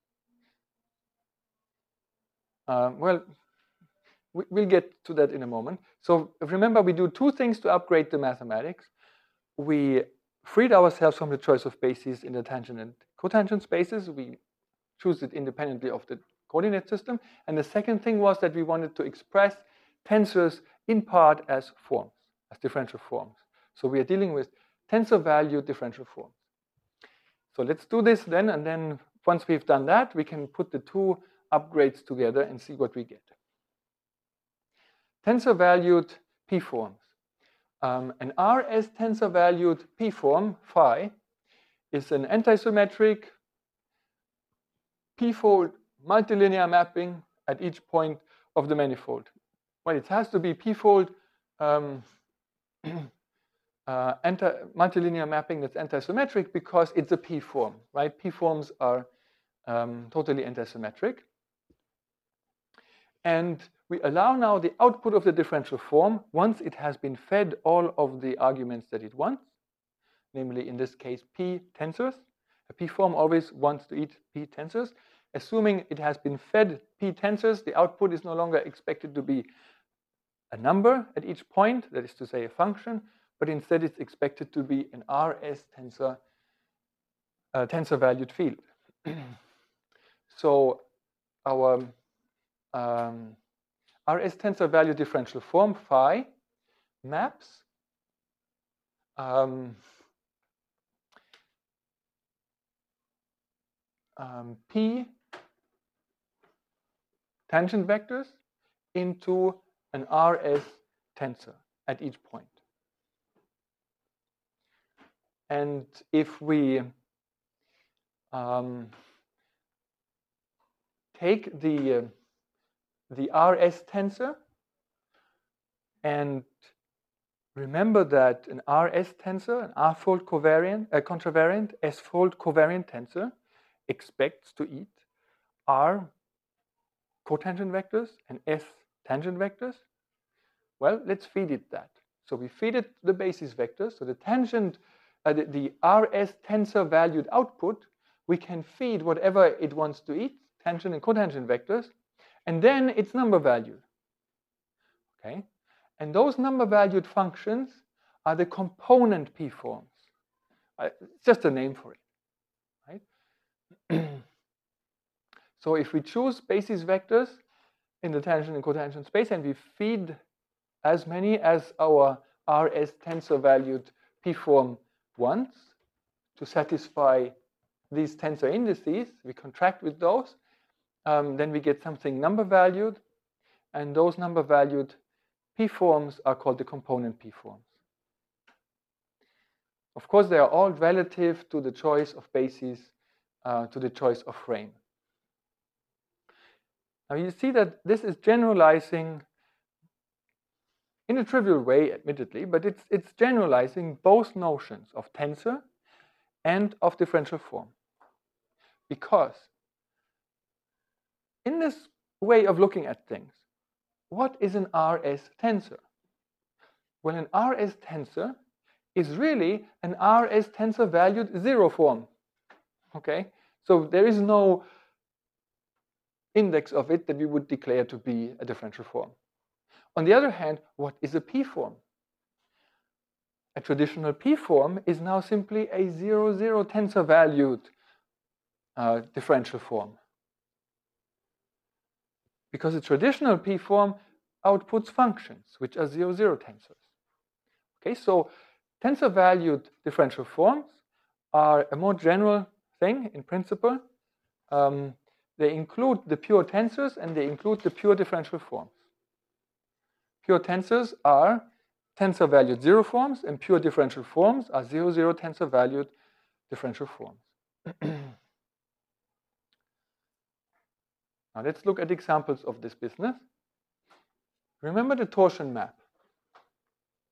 uh, well, we, we'll get to that in a moment. So remember, we do two things to upgrade the mathematics. We freed ourselves from the choice of bases in the tangent and cotangent spaces. We choose it independently of the coordinate system. And the second thing was that we wanted to express tensors in part as forms, as differential forms. So we are dealing with tensor value differential forms. So let's do this then, and then once we've done that, we can put the two upgrades together and see what we get. Tensor valued P forms. Um, an R S tensor valued P form, phi, is an antisymmetric P-fold multilinear mapping at each point of the manifold. Well, it has to be P-fold um, uh, anti multilinear mapping that's antisymmetric because it's a P form, right? P forms are um, totally antisymmetric. And we allow now the output of the differential form once it has been fed all of the arguments that it wants, namely in this case P tensors. A P form always wants to eat P tensors. Assuming it has been fed P tensors, the output is no longer expected to be a number at each point, that is to say a function, but instead it's expected to be an R S tensor, uh, tensor valued field. So our um, R S tensor value differential form phi maps um, um, P tangent vectors into an R S tensor at each point. And if we um, take the, uh, the R S tensor and remember that an R S tensor, an R-fold covariant, a contravariant, S-fold covariant tensor expects to eat R cotangent vectors and S tangent vectors. Well, let's feed it that. So we feed it the basis vectors. So the tangent, uh, the, the R S tensor valued output, we can feed whatever it wants to eat, tangent and cotangent vectors, and then it's number valued. Okay, and those number valued functions are the component P forms. Uh, it's just a name for it, right? So if we choose basis vectors in the tangent and cotangent space and we feed as many as our R S tensor valued P form wants to satisfy these tensor indices, we contract with those, um, then we get something number valued, and those number valued P forms are called the component P forms. Of course, they are all relative to the choice of basis, uh, to the choice of frame. Now you see that this is generalizing in a trivial way, admittedly, but it's, it's generalizing both notions of tensor and of differential form. Because in this way of looking at things, what is an R S tensor? Well, an R S tensor is really an R S tensor valued zero form. Okay? So there is no index of it that we would declare to be a differential form. On the other hand, what is a P form? A traditional P form is now simply a zero, zero tensor valued uh, differential form. Because a traditional P form outputs functions, which are zero, zero tensors. Okay, so tensor valued differential forms are a more general thing in principle. Um, they include the pure tensors and they include the pure differential forms. Pure tensors are tensor valued zero forms, and pure differential forms are zero, zero tensor valued differential forms. Now let's look at examples of this business. Remember the torsion map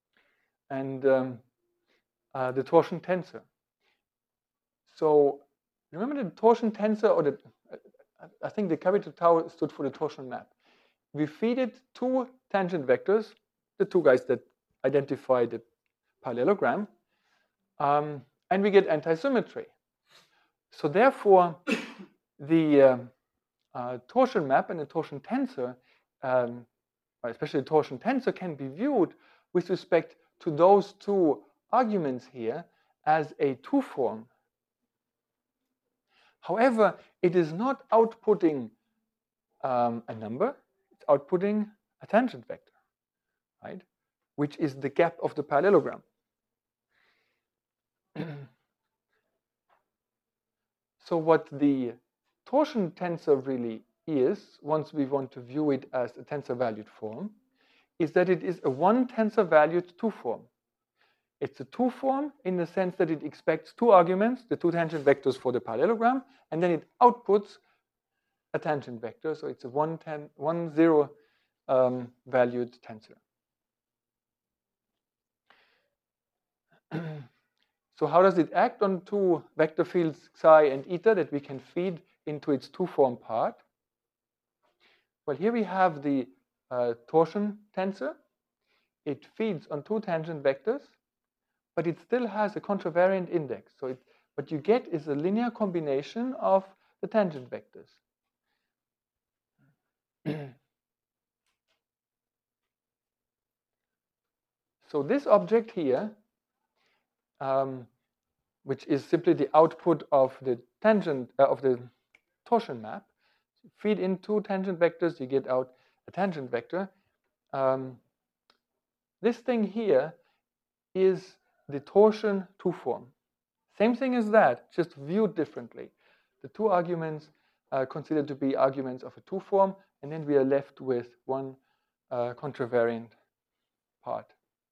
and um, uh, the torsion tensor. So remember the torsion tensor, or the, I think the capital tau stood for the torsion map. We feed it two tangent vectors, the two guys that identify the parallelogram, um, and we get antisymmetry. So therefore, the um, uh, torsion map and the torsion tensor, um, especially the torsion tensor, can be viewed with respect to those two arguments here as a two-form. However, it is not outputting um, a number, it's outputting a tangent vector, right? Which is the gap of the parallelogram. So what the torsion tensor really is, once we want to view it as a tensor-valued form, is that it is a one tensor-valued two-form. It's a two-form in the sense that it expects two arguments, the two tangent vectors for the parallelogram, and then it outputs a tangent vector. So it's a one, ten, one zero um, valued tensor. So how does it act on two vector fields psi and eta that we can feed into its two-form part? Well, here we have the uh, torsion tensor. It feeds on two tangent vectors, but it still has a contravariant index. So it, what you get is a linear combination of the tangent vectors. So this object here, um, which is simply the output of the tangent uh, of the torsion map, feed in two tangent vectors, you get out a tangent vector. Um, this thing here is the torsion two-form. Same thing as that, just viewed differently. The two arguments are considered to be arguments of a two-form, and then we are left with one uh, contravariant part.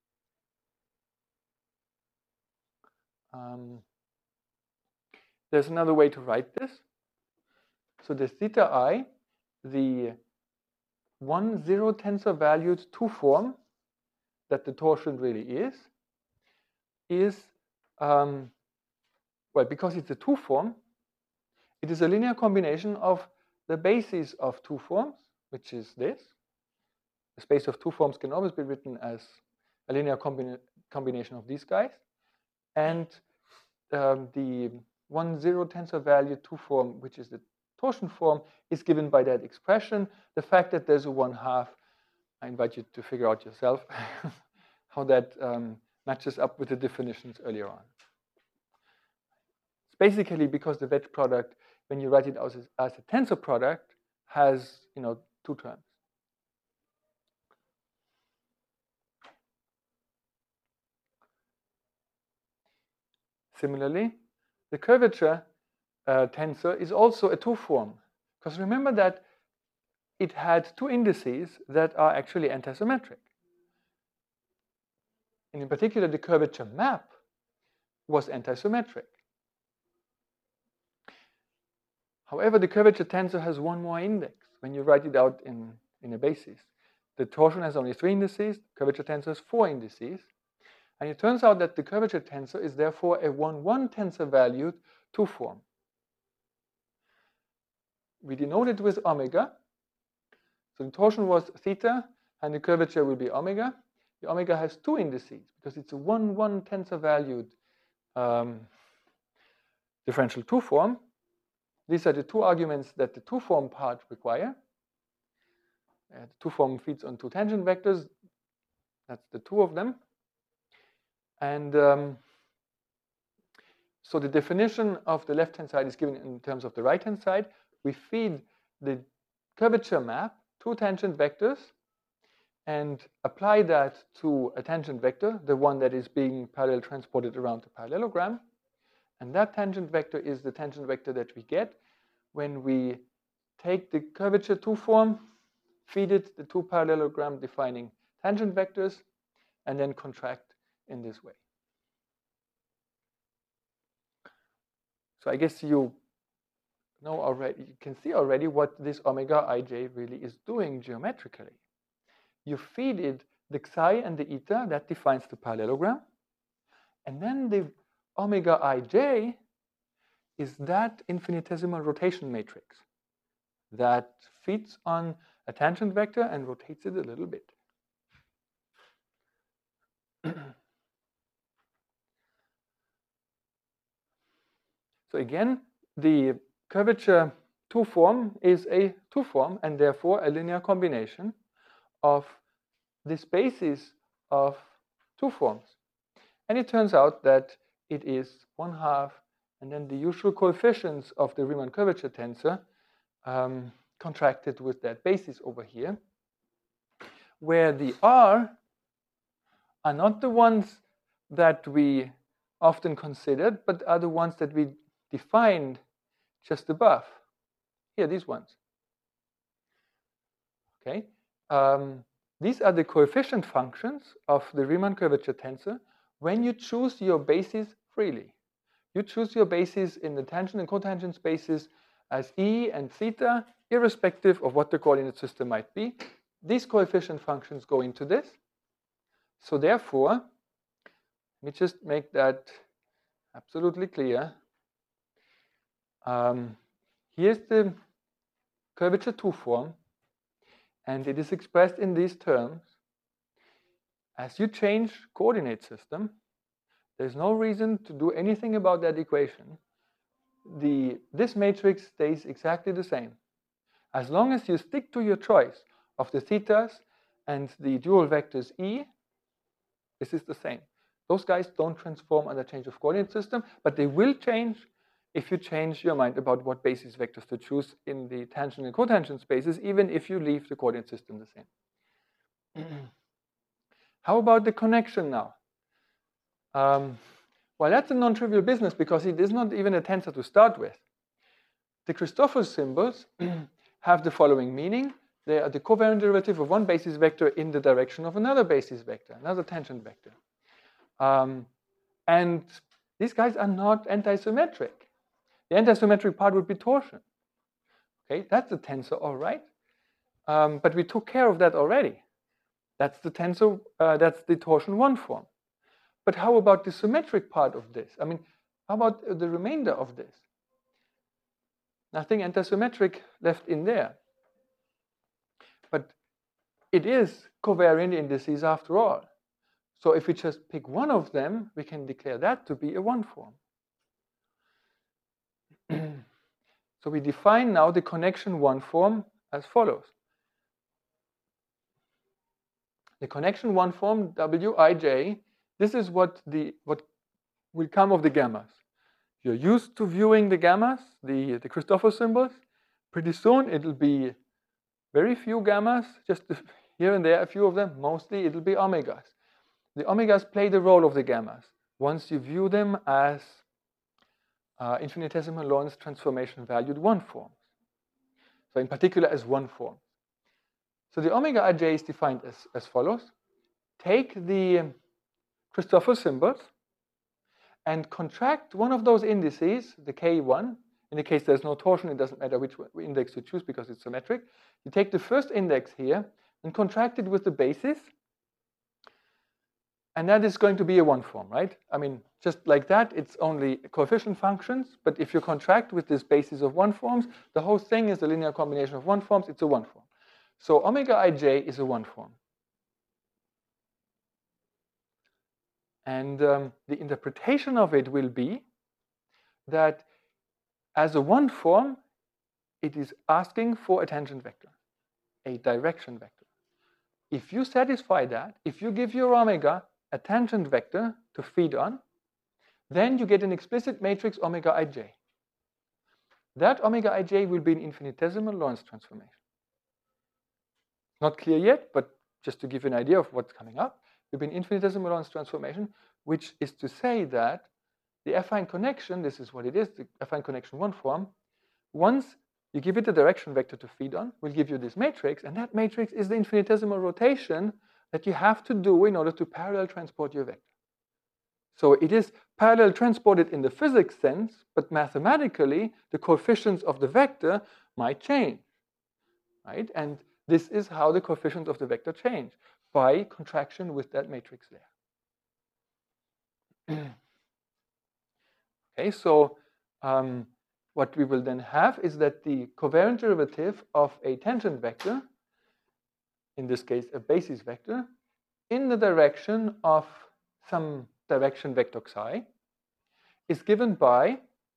Um, there's another way to write this. So the theta I, the one zero tensor valued two-form that the torsion really is, is, um, well, because it's a two-form, it is a linear combination of the bases of two forms, which is this. The space of two forms can always be written as a linear combina combination of these guys. And um, the one zero tensor value two form, which is the torsion form, is given by that expression. The fact that there's a one half, I invite you to figure out yourself how that um, matches up with the definitions earlier on. It's basically because the wedge product, when you write it as a, as a tensor product, has, you know, two terms. Similarly, the curvature uh, tensor is also a two-form, because remember that it had two indices that are actually antisymmetric. And in particular, the curvature map was antisymmetric. However, the curvature tensor has one more index when you write it out in, in a basis. The torsion has only three indices, curvature tensor has four indices. And it turns out that the curvature tensor is therefore a one one tensor valued two-form. We denote it with omega. So the torsion was theta, and the curvature will be omega. The omega has two indices because it's a one one tensor valued um, differential two-form. These are the two arguments that the two-form part require. Uh, the two-form feeds on two tangent vectors. That's the two of them. And um, so the definition of the left-hand side is given in terms of the right-hand side. We feed the curvature map two tangent vectors and apply that to a tangent vector, the one that is being parallel transported around the parallelogram. And that tangent vector is the tangent vector that we get when we take the curvature two-form, feed it the two parallelogram defining tangent vectors, and then contract in this way. So I guess you know already, you can see already what this omega ij really is doing geometrically. You feed it the psi and the eta, that defines the parallelogram. And then the omega ij is that infinitesimal rotation matrix that feeds on a tangent vector and rotates it a little bit. So again, the curvature two form is a two form and therefore a linear combination of the spaces of two forms. And it turns out that it is one half and then the usual coefficients of the Riemann curvature tensor um, contracted with that basis over here, where the R are not the ones that we often considered, but are the ones that we defined just above. Here, these ones. Okay. Um, these are the coefficient functions of the Riemann curvature tensor when you choose your basis freely. You choose your basis in the tangent and cotangent spaces as E and theta, irrespective of what the coordinate system might be. These coefficient functions go into this. So therefore, let me just make that absolutely clear. Um, here's the curvature two form, and it is expressed in these terms. As you change coordinate system, there's no reason to do anything about that equation. The, this matrix stays exactly the same. As long as you stick to your choice of the thetas and the dual vectors E, this is the same. Those guys don't transform under change of coordinate system, but they will change if you change your mind about what basis vectors to choose in the tangent and cotangent spaces, even if you leave the coordinate system the same. How about the connection now? Um, well, that's a non-trivial business because it is not even a tensor to start with. The Christoffel symbols have the following meaning. They are the covariant derivative of one basis vector in the direction of another basis vector, another tangent vector. Um, and these guys are not antisymmetric. The antisymmetric part would be torsion. Okay, that's a tensor, all right. Um, but we took care of that already. That's the tensor, uh, that's the torsion one form. But how about the symmetric part of this? I mean, how about the remainder of this? Nothing antisymmetric left in there. But it is covariant indices after all. So if we just pick one of them, we can declare that to be a one form. So we define now the connection one form as follows. The connection one form, Wij, this is what, the, what will come of the gammas. You're used to viewing the gammas, the, the Christoffel symbols. Pretty soon it'll be very few gammas, just here and there, a few of them. Mostly it'll be omegas. The omegas play the role of the gammas once you view them as uh, infinitesimal Lorentz transformation valued one forms. So in particular as one form. So the omega ij is defined as, as follows. Take the Christoffel symbols and contract one of those indices, the K one. In the case there's no torsion, it doesn't matter which index you choose because it's symmetric. You take the first index here and contract it with the basis. And that is going to be a one form, right? I mean, just like that, it's only coefficient functions. But if you contract with this basis of one forms, the whole thing is a linear combination of one forms. It's a one form. So omega ij is a one form. And um, the interpretation of it will be that as a one form, it is asking for a tangent vector, a direction vector. If you satisfy that, if you give your omega a tangent vector to feed on, then you get an explicit matrix omega ij. That omega ij will be an infinitesimal Lorentz transformation. Not clear yet, but just to give you an idea of what's coming up, it will be an infinitesimal Lorentz transformation, which is to say that the affine connection, this is what it is, the affine connection one form, once you give it a direction vector to feed on, will give you this matrix, and that matrix is the infinitesimal rotation that you have to do in order to parallel transport your vector. So it is parallel transported in the physics sense, but mathematically, the coefficients of the vector might change, right? And this is how the coefficients of the vector change, by contraction with that matrix there. Okay, so um, what we will then have is that the covariant derivative of a tangent vector, in this case a basis vector, in the direction of some direction vector psi, is given by,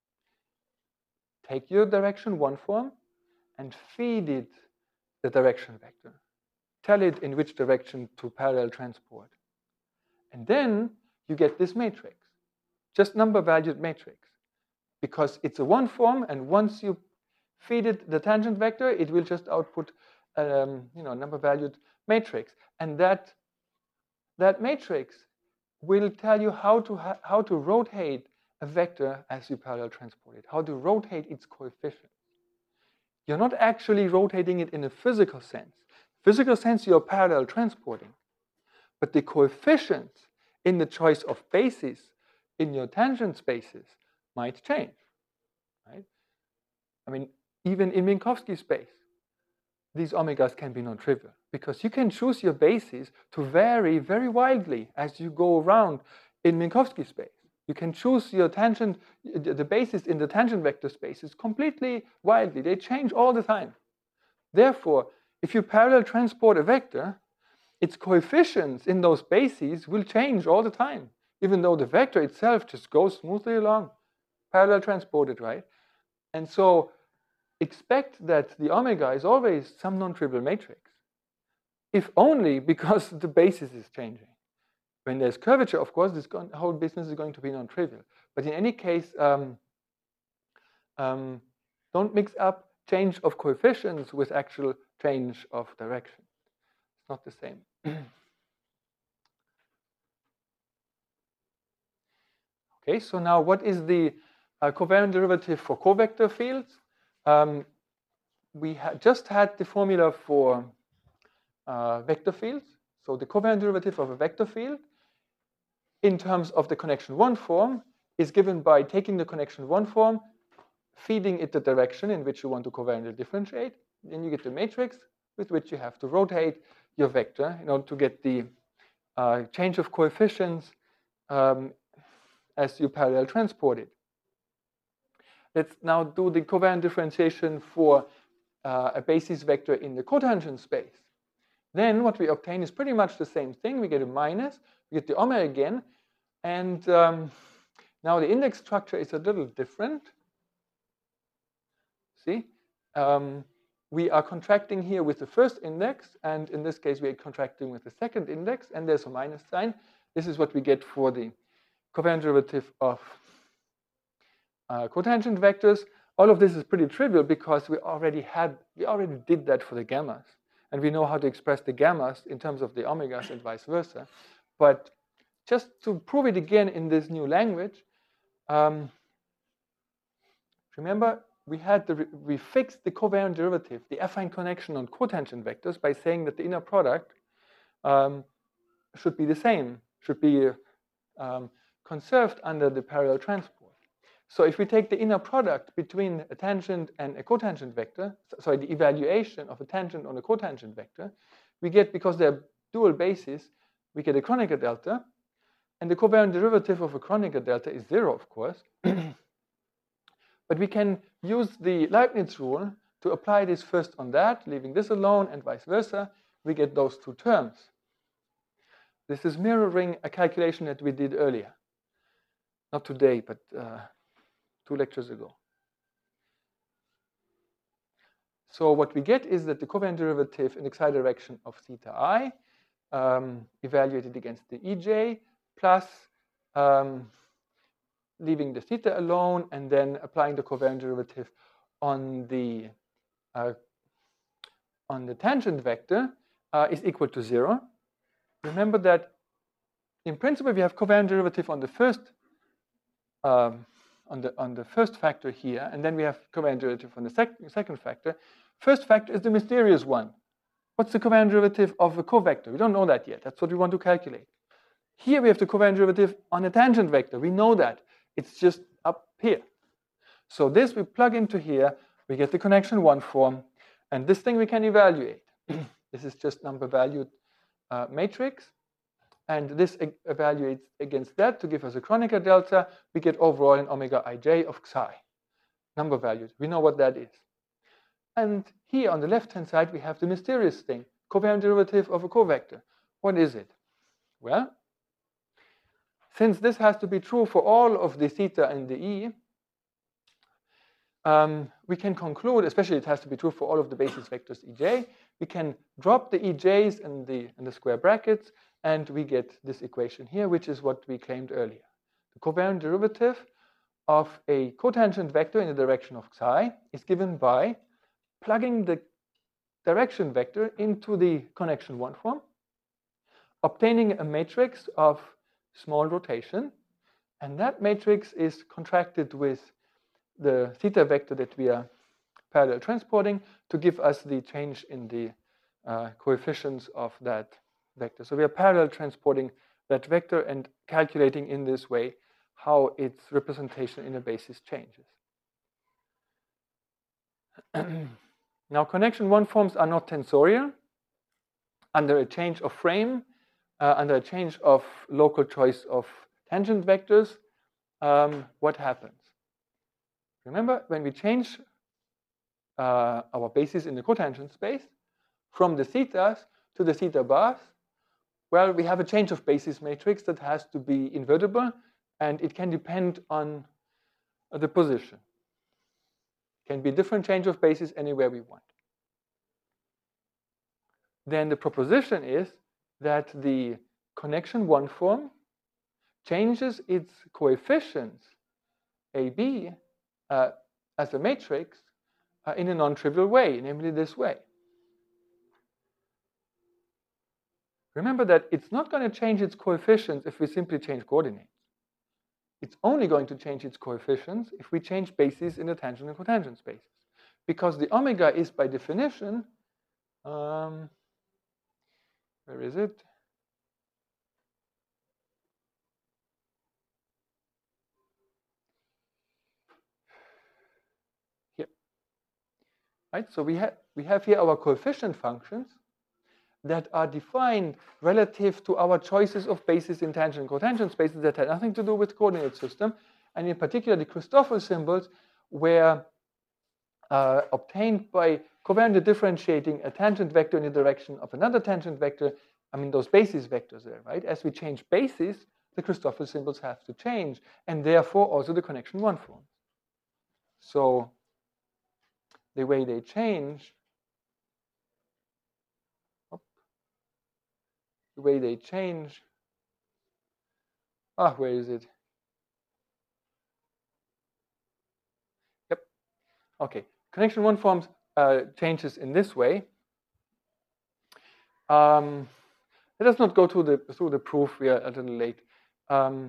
take your direction one form and feed it the direction vector. Tell it in which direction to parallel transport. And then you get this matrix, just number valued matrix. Because it's a one form, and once you feed it the tangent vector, it will just output um, you know, number valued matrix. And that, that matrix will tell you how to, ha how to rotate a vector as you parallel transport it, how to rotate its coefficients. You're not actually rotating it in a physical sense. Physical sense, you're parallel transporting. But the coefficients in the choice of bases in your tangent spaces might change, right? I mean, even in Minkowski space, these omegas can be non-trivial because you can choose your bases to vary very wildly as you go around in Minkowski space. You can choose your tangent, the bases in the tangent vector spaces completely wildly. They change all the time. Therefore, if you parallel transport a vector, its coefficients in those bases will change all the time, even though the vector itself just goes smoothly along, parallel transported, right? And so expect that the omega is always some non-trivial matrix, if only because the basis is changing. When there's curvature, of course, this whole business is going to be non-trivial. But in any case, um, um, don't mix up change of coefficients with actual change of direction. It's not the same. Okay, so now what is the uh, covariant derivative for covector fields? Um, we ha just had the formula for uh, vector fields. So the covariant derivative of a vector field in terms of the connection one form is given by taking the connection one form, feeding it the direction in which you want to covariantly differentiate. Then you get the matrix with which you have to rotate your vector in order to get the uh, change of coefficients um, as you parallel transport it. Let's now do the covariant differentiation for uh, a basis vector in the cotangent space. Then what we obtain is pretty much the same thing. We get a minus, we get the omega again, and um, now the index structure is a little different. See? Um, we are contracting here with the first index, and in this case we are contracting with the second index, and there's a minus sign. This is what we get for the covariant derivative of uh, cotangent vectors. All of this is pretty trivial because we already had, we already did that for the gammas, and we know how to express the gammas in terms of the omegas and vice versa. But just to prove it again in this new language, um, remember we had the, we fixed the covariant derivative, the affine connection on cotangent vectors, by saying that the inner product um, should be the same, should be um, conserved under the parallel transport. So if we take the inner product between a tangent and a cotangent vector, sorry, the evaluation of a tangent on a cotangent vector, we get, because they're dual bases, we get a Kronecker delta, and the covariant derivative of a Kronecker delta is zero, of course. But we can use the Leibniz rule to apply this first on that, leaving this alone, and vice versa. We get those two terms. This is mirroring a calculation that we did earlier. Not today, but uh, two lectures ago. So what we get is that the covariant derivative in the xi direction of theta I, um, evaluated against the E J, plus um, leaving the theta alone, and then applying the covariant derivative on the uh, on the tangent vector uh, is equal to zero. Remember that in principle we have covariant derivative on the first um, on the on the first factor here, and then we have covariant derivative on the sec second factor. First factor is the mysterious one. What's the covariant derivative of a covector? We don't know that yet. That's what we want to calculate. Here we have the covariant derivative on a tangent vector. We know that. It's just up here. So this we plug into here. We get the connection one form. And this thing we can evaluate. This is just number valued uh, matrix. And this e evaluates against that to give us a Kronecker delta. We get overall an omega ij of xi. number valued. We know what that is. And here on the left-hand side, we have the mysterious thing, covariant derivative of a covector. What is it? Well, since this has to be true for all of the theta and the e, um, we can conclude, especially it has to be true for all of the basis vectors ej, we can drop the ej's in the, in the square brackets, and we get this equation here, which is what we claimed earlier. The covariant derivative of a cotangent vector in the direction of psi is given by plugging the direction vector into the connection one form, obtaining a matrix of small rotation, and that matrix is contracted with the theta vector that we are parallel transporting to give us the change in the uh, coefficients of that vector. So we are parallel transporting that vector and calculating in this way how its representation in a basis changes. Now, connection one forms are not tensorial. Under a change of frame, uh, under a change of local choice of tangent vectors, um, what happens? Remember, when we change uh, our basis in the cotangent space from the thetas to the theta bars, well, we have a change of basis matrix that has to be invertible, and it can depend on the position. It can be different change of basis anywhere we want. Then the proposition is that the connection one form changes its coefficients A B uh, as a matrix uh, in a non-trivial way, namely this way. Remember that it's not going to change its coefficients if we simply change coordinates. It's only going to change its coefficients if we change bases in the tangent and cotangent spaces. Because the omega is, by definition, um, where is it? Here. Right? So we, ha we have here our coefficient functions that are defined relative to our choices of bases in tangent and cotangent spaces that had nothing to do with coordinate system, and in particular the Christoffel symbols were uh, obtained by covariantly differentiating a tangent vector in the direction of another tangent vector. I mean, those basis vectors there, right? As we change bases, the Christoffel symbols have to change, and therefore also the connection one form. So the way they change, the way they change, ah, where is it? Yep, okay. Connection one forms uh, changes in this way. Um, let us not go through the, through the proof, we are a little late. Um,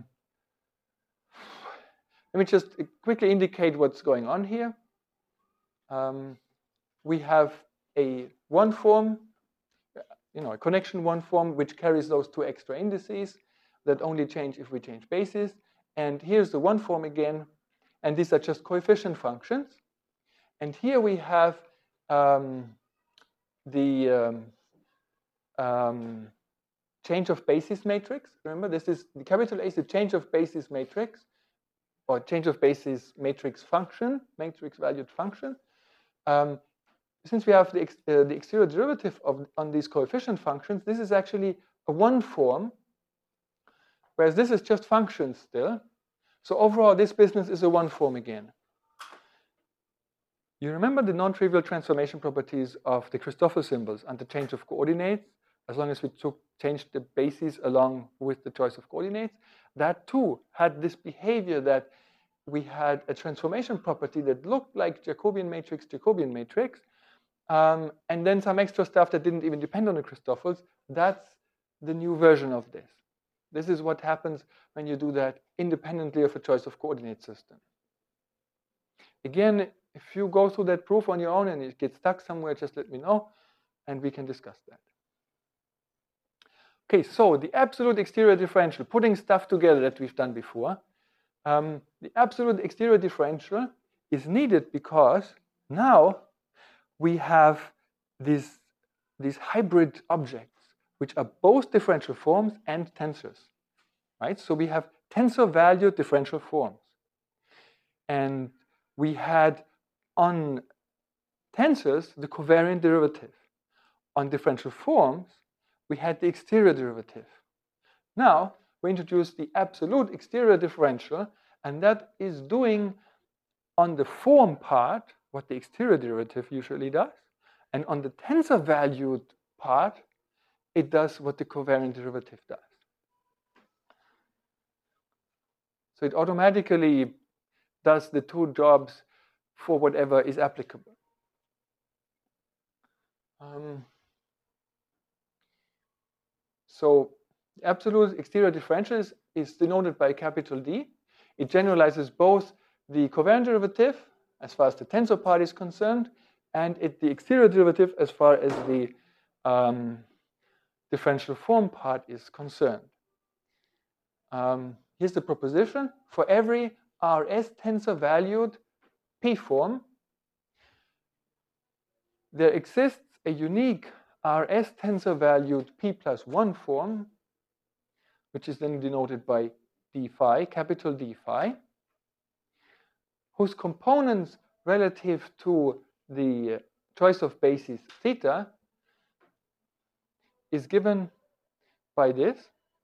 let me just quickly indicate what's going on here. Um, we have a one form, you know, a connection one form which carries those two extra indices that only change if we change bases. And here's the one form again, and these are just coefficient functions. And here we have um, the um, um, change of basis matrix. Remember, this is the capital A is the change of basis matrix, or change of basis matrix function, matrix valued function. Um, since we have the, ex uh, the exterior derivative of, on these coefficient functions, this is actually a one form, whereas this is just functions still. So overall, this business is a one form again. You remember the non-trivial transformation properties of the Christoffel symbols and the change of coordinates, as long as we took, changed the bases along with the choice of coordinates? That too had this behavior that we had a transformation property that looked like Jacobian matrix, Jacobian matrix, um, and then some extra stuff that didn't even depend on the Christoffels. That's the new version of this. This is what happens when you do that independently of a choice of coordinate system. Again, if you go through that proof on your own and it gets stuck somewhere, just let me know, and we can discuss that. Okay, so the absolute exterior differential, putting stuff together that we've done before. Um, the absolute exterior differential is needed because now we have these, these hybrid objects, which are both differential forms and tensors, right? So we have tensor-valued differential forms. And we had on tensors the covariant derivative. On differential forms, we had the exterior derivative. Now, we introduce the absolute exterior differential, and that is doing on the form part what the exterior derivative usually does, and on the tensor valued part, it does what the covariant derivative does. So it automatically does the two jobs for whatever is applicable. Um, so absolute exterior differential is, is denoted by capital D. It generalizes both the covariant derivative as far as the tensor part is concerned, and it, the exterior derivative as far as the um, differential form part is concerned. Um, here's the proposition. For every R S tensor valued P form, there exists a unique R S tensor valued P plus one form, which is then denoted by d phi, capital D phi, whose components relative to the choice of basis theta is given by this.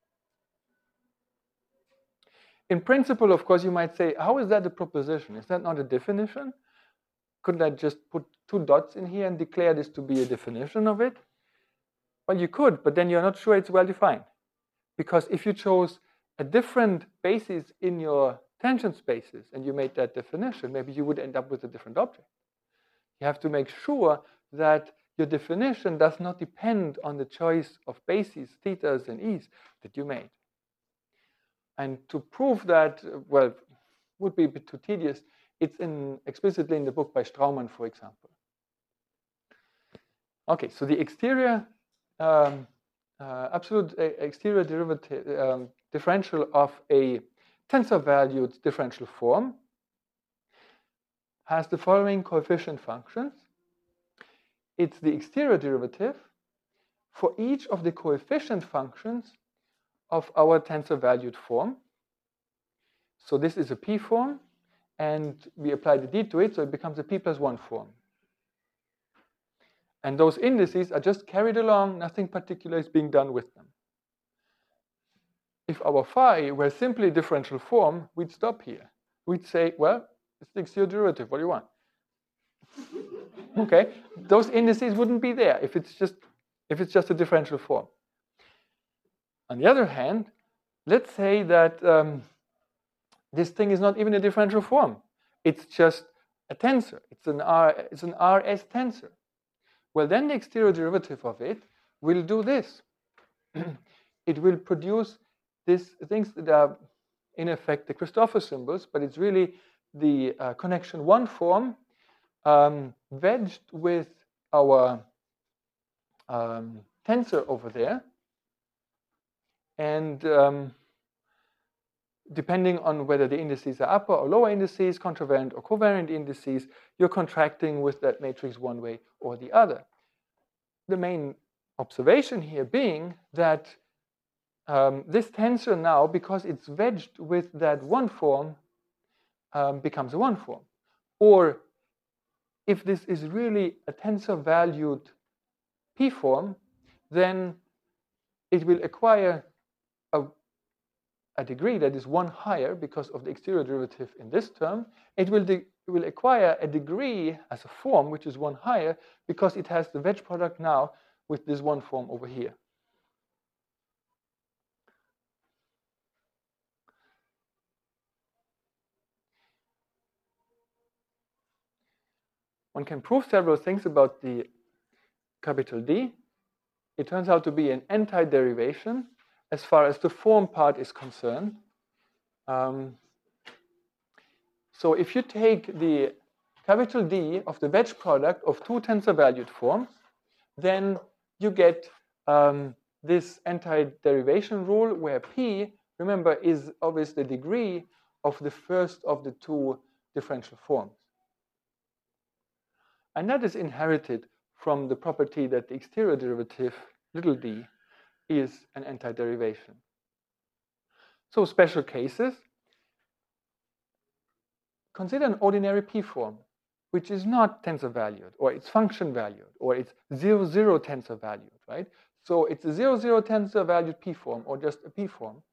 In principle, of course, you might say, how is that a proposition? Is that not a definition? Couldn't I just put two dots in here and declare this to be a definition of it? Well, you could, but then you're not sure it's well defined. Because if you chose a different basis in your tangent spaces and you made that definition, maybe you would end up with a different object. You have to make sure that your definition does not depend on the choice of bases, thetas, and e's that you made. And to prove that, well, would be a bit too tedious. It's in, explicitly in the book by Straumann, for example. Okay, so the exterior, um, uh, absolute uh, exterior derivative um, differential of a tensor-valued differential form has the following coefficient functions. It's the exterior derivative for each of the coefficient functions of our tensor-valued form. So this is a P form, and we apply the D to it, so it becomes a P plus one form. And those indices are just carried along, nothing particular is being done with them. If our phi were simply differential form, we'd stop here. We'd say, well, it's the exterior derivative, what do you want? Okay, those indices wouldn't be there if it's just if it's just a differential form. On the other hand, let's say that um, this thing is not even a differential form. It's just a tensor. It's an R, it's an R S tensor. Well, then the exterior derivative of it will do this. It will produce these things that are, in effect, the Christoffel symbols, but it's really the uh, connection one form um, wedged with our um, tensor over there. And um, depending on whether the indices are upper or lower indices, contravariant or covariant indices, you're contracting with that matrix one way or the other. The main observation here being that um, this tensor now, because it's wedged with that one form, um, becomes a one form. Or if this is really a tensor-valued P form, then it will acquire a, a degree that is one higher because of the exterior derivative in this term. It will, it will acquire a degree as a form which is one higher because it has the wedge product now with this one form over here. One can prove several things about the capital D. It turns out to be an anti-derivation as far as the form part is concerned. Um, so if you take the capital D of the wedge product of two tensor-valued forms, then you get um, this anti-derivation rule where P, remember, is always the degree of the first of the two differential forms. And that is inherited from the property that the exterior derivative, little d, is an anti-derivation. So special cases. consider an ordinary p-form, which is not tensor valued, or it's function valued, or it's zero, zero tensor valued, right? So it's a zero, zero tensor valued p-form, or just a p-form.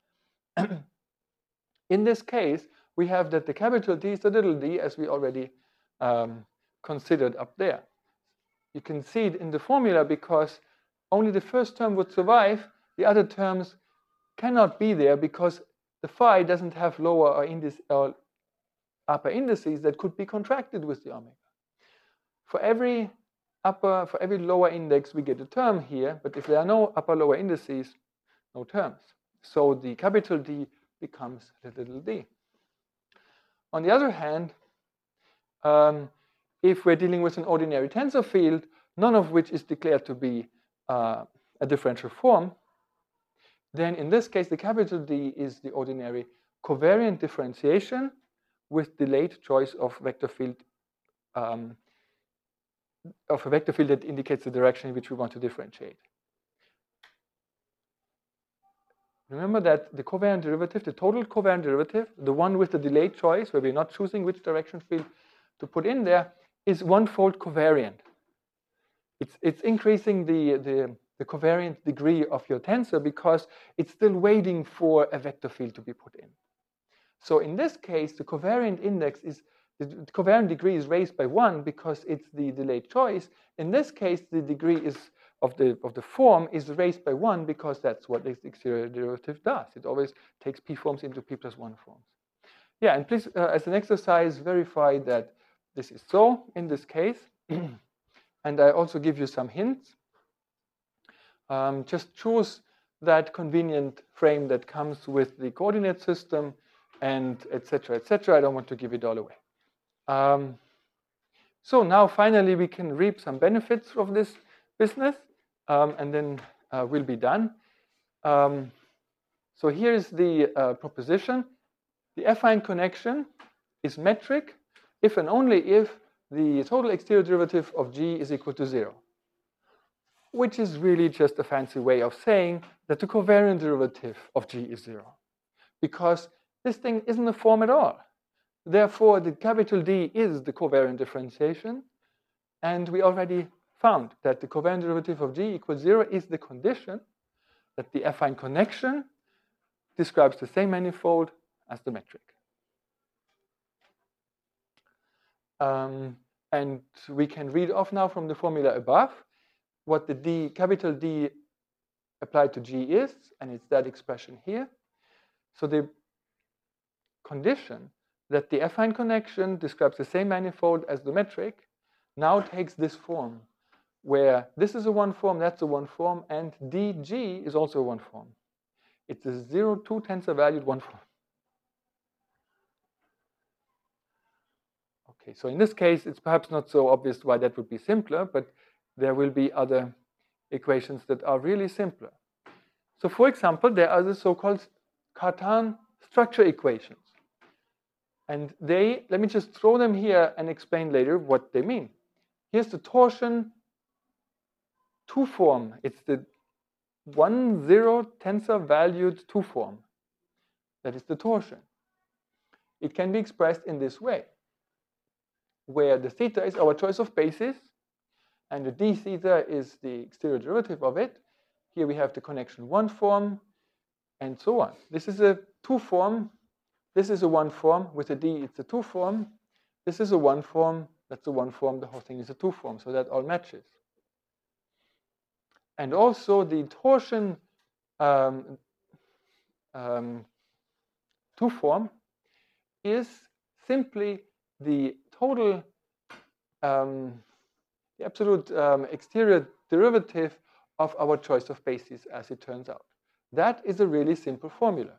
In this case, we have that the capital D is the little d, as we already um, considered up there. You can see it in the formula because only the first term would survive. The other terms cannot be there because the phi doesn't have lower or, indice, or upper indices that could be contracted with the omega. For every upper, for every lower index, we get a term here, but if there are no upper lower indices, no terms. So the capital D becomes the little d. On the other hand, um, if we're dealing with an ordinary tensor field, none of which is declared to be uh, a differential form, then in this case, the capital D is the ordinary covariant differentiation with delayed choice of vector field, um, of a vector field that indicates the direction in which we want to differentiate. Remember that the covariant derivative, the total covariant derivative, the one with the delayed choice, where we're not choosing which direction field to put in there, is one-fold covariant. It's, it's increasing the, the, the covariant degree of your tensor because it's still waiting for a vector field to be put in. So in this case, the covariant index is, the covariant degree is raised by one because it's the delayed choice. In this case, the degree is of the, of the form is raised by one because that's what this exterior derivative does. It always takes p forms into p plus one forms. Yeah, and please, uh, as an exercise, verify that this is so in this case. And I also give you some hints. Um, just choose that convenient frame that comes with the coordinate system and et cetera, et cetera. I don't want to give it all away. Um, so now finally we can reap some benefits of this business, um, and then uh, we'll be done. Um, so here's the uh, proposition. The affine connection is metric if and only if the total exterior derivative of G is equal to zero, which is really just a fancy way of saying that the covariant derivative of G is zero, because this thing isn't a form at all. Therefore, the capital D is the covariant differentiation, and we already found that the covariant derivative of G equals zero is the condition that the affine connection describes the same manifold as the metric. Um, and we can read off now from the formula above what the D, capital D applied to G is, and it's that expression here. So the condition that the affine connection describes the same manifold as the metric now takes this form, where this is a one form, that's a one form, and D G is also a one form. It's a zero, two tensor valued one form. Okay, so in this case, it's perhaps not so obvious why that would be simpler, but there will be other equations that are really simpler. So for example, there are the so-called Cartan structure equations. And they, let me just throw them here and explain later what they mean. Here's the torsion two form. It's the one, zero tensor valued two form. That is the torsion. It can be expressed in this way, where the theta is our choice of basis, and the d theta is the exterior derivative of it. Here we have the connection one form, and so on. This is a two form. This is a one form. With a d, it's a two form. This is a one form. That's a one form. The whole thing is a two form. So that all matches. And also the torsion um, um, two form is simply the total, um, the absolute um, exterior derivative of our choice of basis, as it turns out. That is a really simple formula.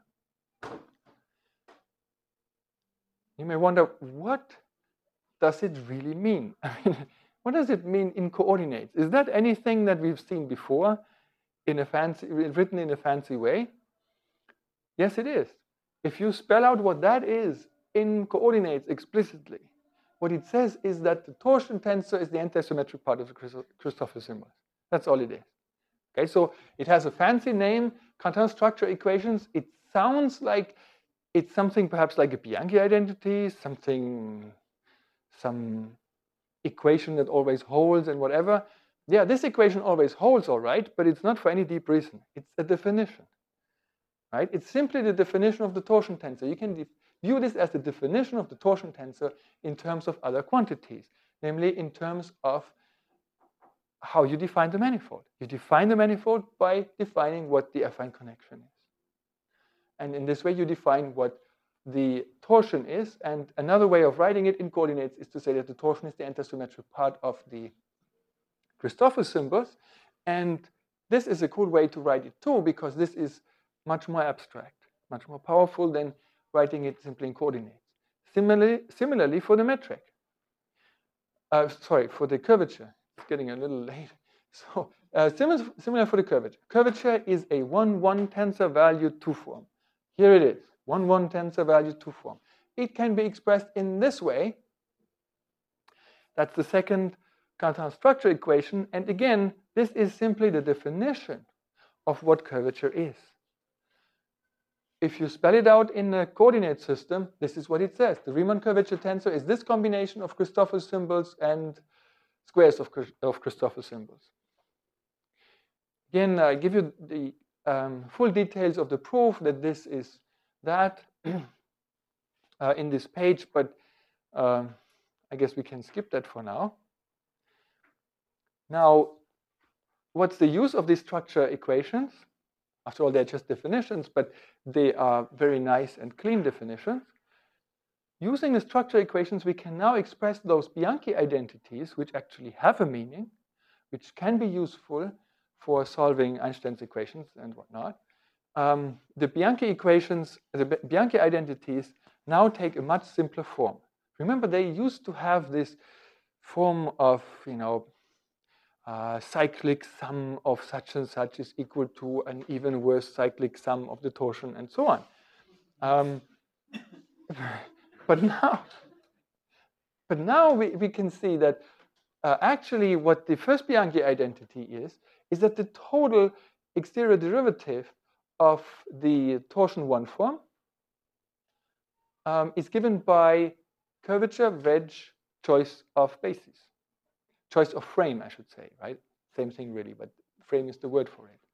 You may wonder, what does it really mean? I mean, what does it mean in coordinates? Is that anything that we've seen before in a fancy, written in a fancy way? Yes, it is. If you spell out what that is in coordinates explicitly, what it says is that the torsion tensor is the antisymmetric part of the Christoffel symbols. That's all it is. Okay, so it has a fancy name, Cartan structure equations. It sounds like it's something perhaps like a Bianchi identity, something, some equation that always holds and whatever. Yeah, this equation always holds, all right, but it's not for any deep reason. It's a definition, right? It's simply the definition of the torsion tensor. You can view this as the definition of the torsion tensor in terms of other quantities, namely in terms of how you define the manifold. You define the manifold by defining what the affine connection is. And in this way, you define what the torsion is. And another way of writing it in coordinates is to say that the torsion is the antisymmetric part of the Christoffel symbols. And this is a cool way to write it too, because this is much more abstract, much more powerful than writing it simply in coordinates. Similarly, similarly for the metric. Uh, sorry, for the curvature. It's getting a little late. So uh, similar, similar for the curvature. Curvature is a one one tensor value two form. Here it is, one one tensor value two form. It can be expressed in this way. That's the second Canton structure equation. And again, this is simply the definition of what curvature is. If you spell it out in a coordinate system, this is what it says. The Riemann curvature tensor is this combination of Christoffel symbols and squares of, of Christoffel symbols. Again, I give you the um, full details of the proof that this is that uh, in this page, but um, I guess we can skip that for now. Now, what's the use of these structure equations? After all, they're just definitions, but they are very nice and clean definitions. Using the structure equations, we can now express those Bianchi identities, which actually have a meaning, which can be useful for solving Einstein's equations and whatnot. Um, the Bianchi equations, the Bianchi identities now take a much simpler form. Remember, they used to have this form of, you know, uh, cyclic sum of such and such is equal to an even worse cyclic sum of the torsion and so on. Um, but now, but now we, we can see that uh, actually what the first Bianchi identity is, is that the total exterior derivative of the torsion one form um, is given by curvature, wedge, choice of basis. Choice of frame, I should say, right? Same thing really, but frame is the word for it.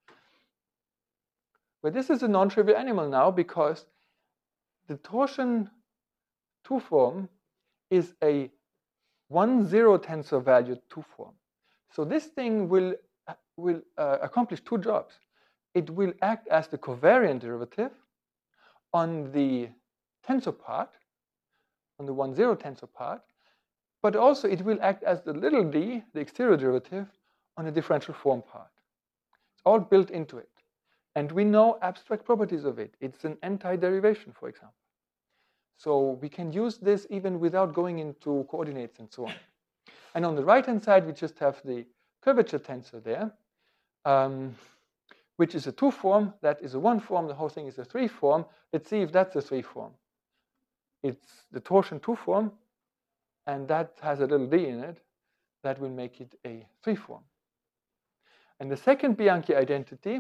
But this is a non-trivial animal now because the torsion two form is a one zero tensor value two form. So this thing will, will uh, accomplish two jobs. It will act as the covariant derivative on the tensor part, on the one zero tensor part, but also it will act as the little d, the exterior derivative, on the differential form part. It's all built into it. And we know abstract properties of it. It's an anti-derivation, for example. So we can use this even without going into coordinates and so on. And on the right-hand side, we just have the curvature tensor there, um, which is a two form. That is a one form. The whole thing is a three form. Let's see if that's a three form. It's the torsion two form, and that has a little d in it. That will make it a three form. And the second Bianchi identity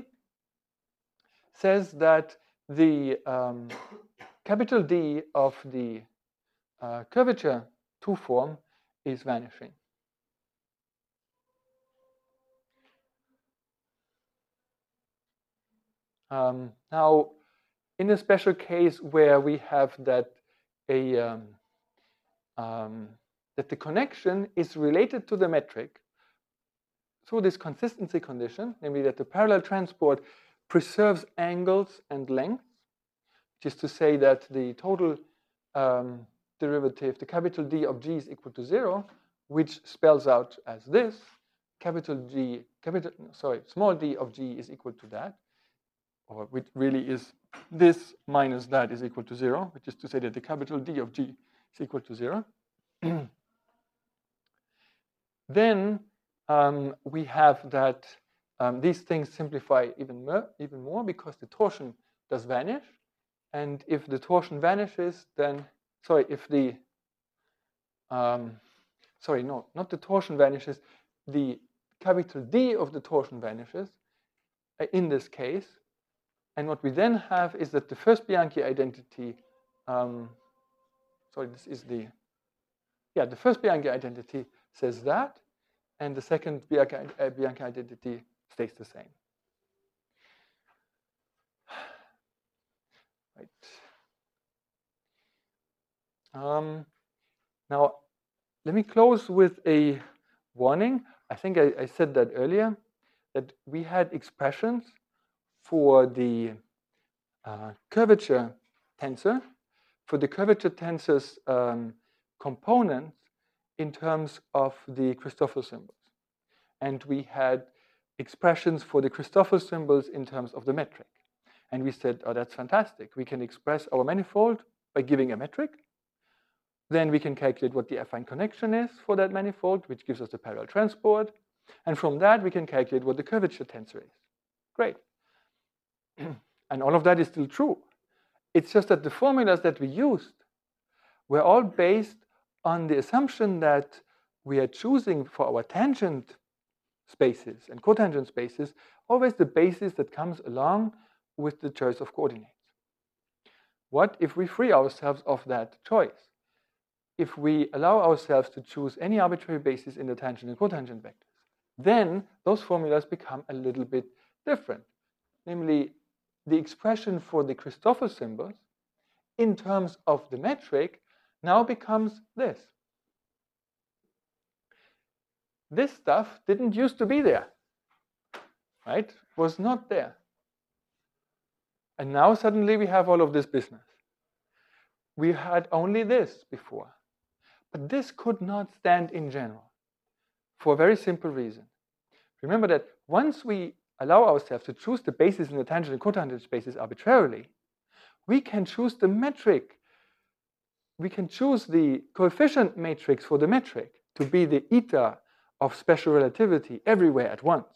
says that the um, capital D of the uh, curvature two form is vanishing. Um, now, in a special case where we have that a um, um, that the connection is related to the metric through this consistency condition, namely that the parallel transport preserves angles and lengths, which is to say that the total um, derivative, the capital D of G is equal to zero, which spells out as this: capital G, capital sorry, small d of G is equal to that, or which really is this minus that is equal to zero, which is to say that the capital D of G is equal to zero. Then um, we have that um, these things simplify even more, even more because the torsion does vanish. And if the torsion vanishes, then, sorry, if the, um, sorry, no, not the torsion vanishes, the capital D of the torsion vanishes uh, in this case. And what we then have is that the first Bianchi identity um, sorry, this is the, yeah, the first Bianchi identity says that, and the second Bianchi, uh, Bianchi identity stays the same. Right. Um, now, let me close with a warning. I think I, I said that earlier, that we had expressions for the uh, curvature tensor, for the curvature tensor's um, components in terms of the Christoffel symbols. And we had expressions for the Christoffel symbols in terms of the metric. And we said, oh, that's fantastic. We can express our manifold by giving a metric. Then we can calculate what the affine connection is for that manifold, which gives us the parallel transport. And from that, we can calculate what the curvature tensor is. Great. And all of that is still true. It's just that the formulas that we used were all based on the assumption that we are choosing for our tangent spaces and cotangent spaces always the basis that comes along with the choice of coordinates. What if we free ourselves of that choice? If we allow ourselves to choose any arbitrary basis in the tangent and cotangent vectors, then those formulas become a little bit different. Namely, the expression for the Christoffel symbols in terms of the metric now becomes this. This stuff didn't used to be there, right? Was not there. And now suddenly we have all of this business. We had only this before. But this could not stand in general for a very simple reason. Remember that once we allow ourselves to choose the basis in the tangent and cotangent spaces arbitrarily, we can choose the metric. We can choose the coefficient matrix for the metric to be the eta of special relativity everywhere at once.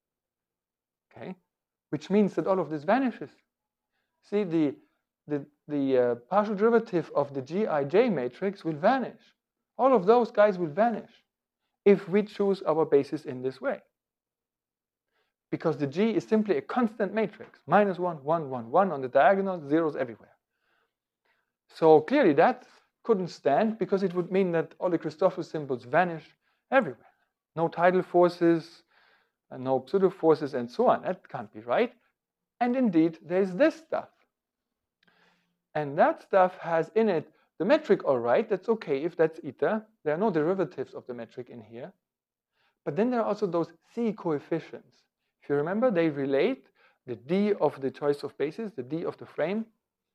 Okay? Which means that all of this vanishes. See, the, the, the uh, partial derivative of the G I J matrix will vanish. All of those guys will vanish if we choose our basis in this way. Because the G is simply a constant matrix, minus one, one, one, one on the diagonal, zeros everywhere. So clearly that couldn't stand because it would mean that all the Christoffel symbols vanish everywhere. No tidal forces, no pseudo forces, and so on. That can't be right. And indeed, there's this stuff. And that stuff has in it the metric, all right. That's okay if that's eta. There are no derivatives of the metric in here. But then there are also those C coefficients. If you remember, they relate the D of the choice of basis, the D of the frame,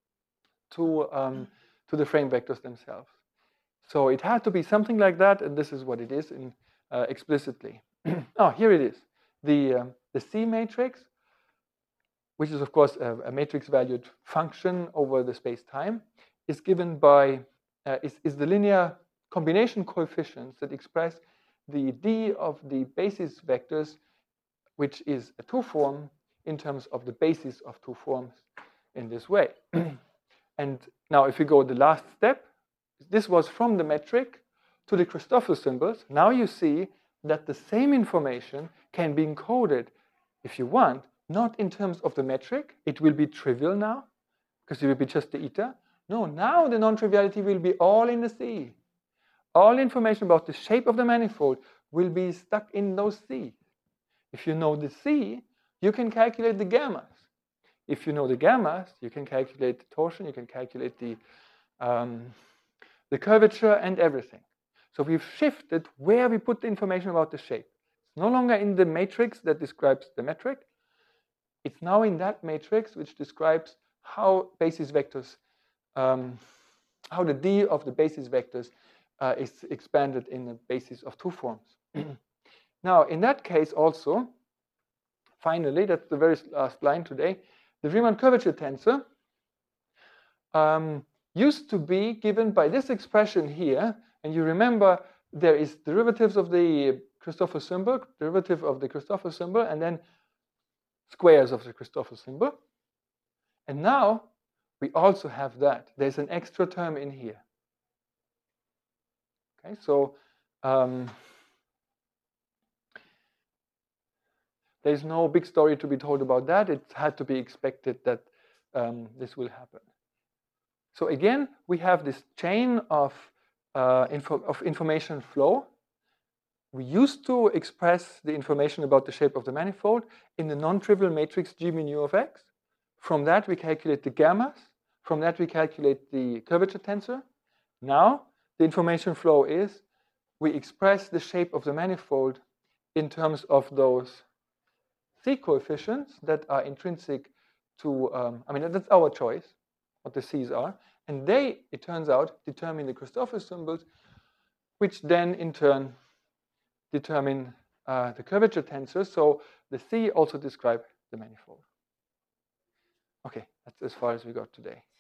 to, um, to the frame vectors themselves. So it had to be something like that, and this is what it is in, uh, explicitly. Oh, here it is. The, um, the C matrix, which is, of course, a, a matrix-valued function over the space-time, is given by, uh, is, is the linear combination coefficients that express the D of the basis vectors, which is a two-form in terms of the basis of two forms in this way. And now if we go the last step, this was from the metric to the Christoffel symbols. Now you see that the same information can be encoded, if you want, not in terms of the metric. It will be trivial now, because it will be just the eta. No, now the non-triviality will be all in the C. All information about the shape of the manifold will be stuck in those C. If you know the C, you can calculate the gammas. If you know the gammas, you can calculate the torsion, you can calculate the, um, the curvature and everything. So we've shifted where we put the information about the shape. It's no longer in the matrix that describes the metric. It's now in that matrix which describes how basis vectors, um, how the D of the basis vectors uh, is expanded in the basis of two forms. Now, in that case also, finally, that's the very last line today, the Riemann curvature tensor um, used to be given by this expression here, and you remember there is derivatives of the Christoffel symbol, derivative of the Christoffel symbol, and then squares of the Christoffel symbol. And now we also have that. There's an extra term in here. Okay, so um, there's no big story to be told about that. It had to be expected that um, this will happen. So again, we have this chain of, uh, info of information flow. We used to express the information about the shape of the manifold in the non-trivial matrix G mu nu of x. From that, we calculate the gammas. From that, we calculate the curvature tensor. Now, the information flow is we express the shape of the manifold in terms of those C coefficients that are intrinsic to, um, I mean, that's our choice, what the C's are. And they, it turns out, determine the Christoffel symbols, which then in turn determine uh, the curvature tensor. So the C also describe the manifold. Okay, that's as far as we got today.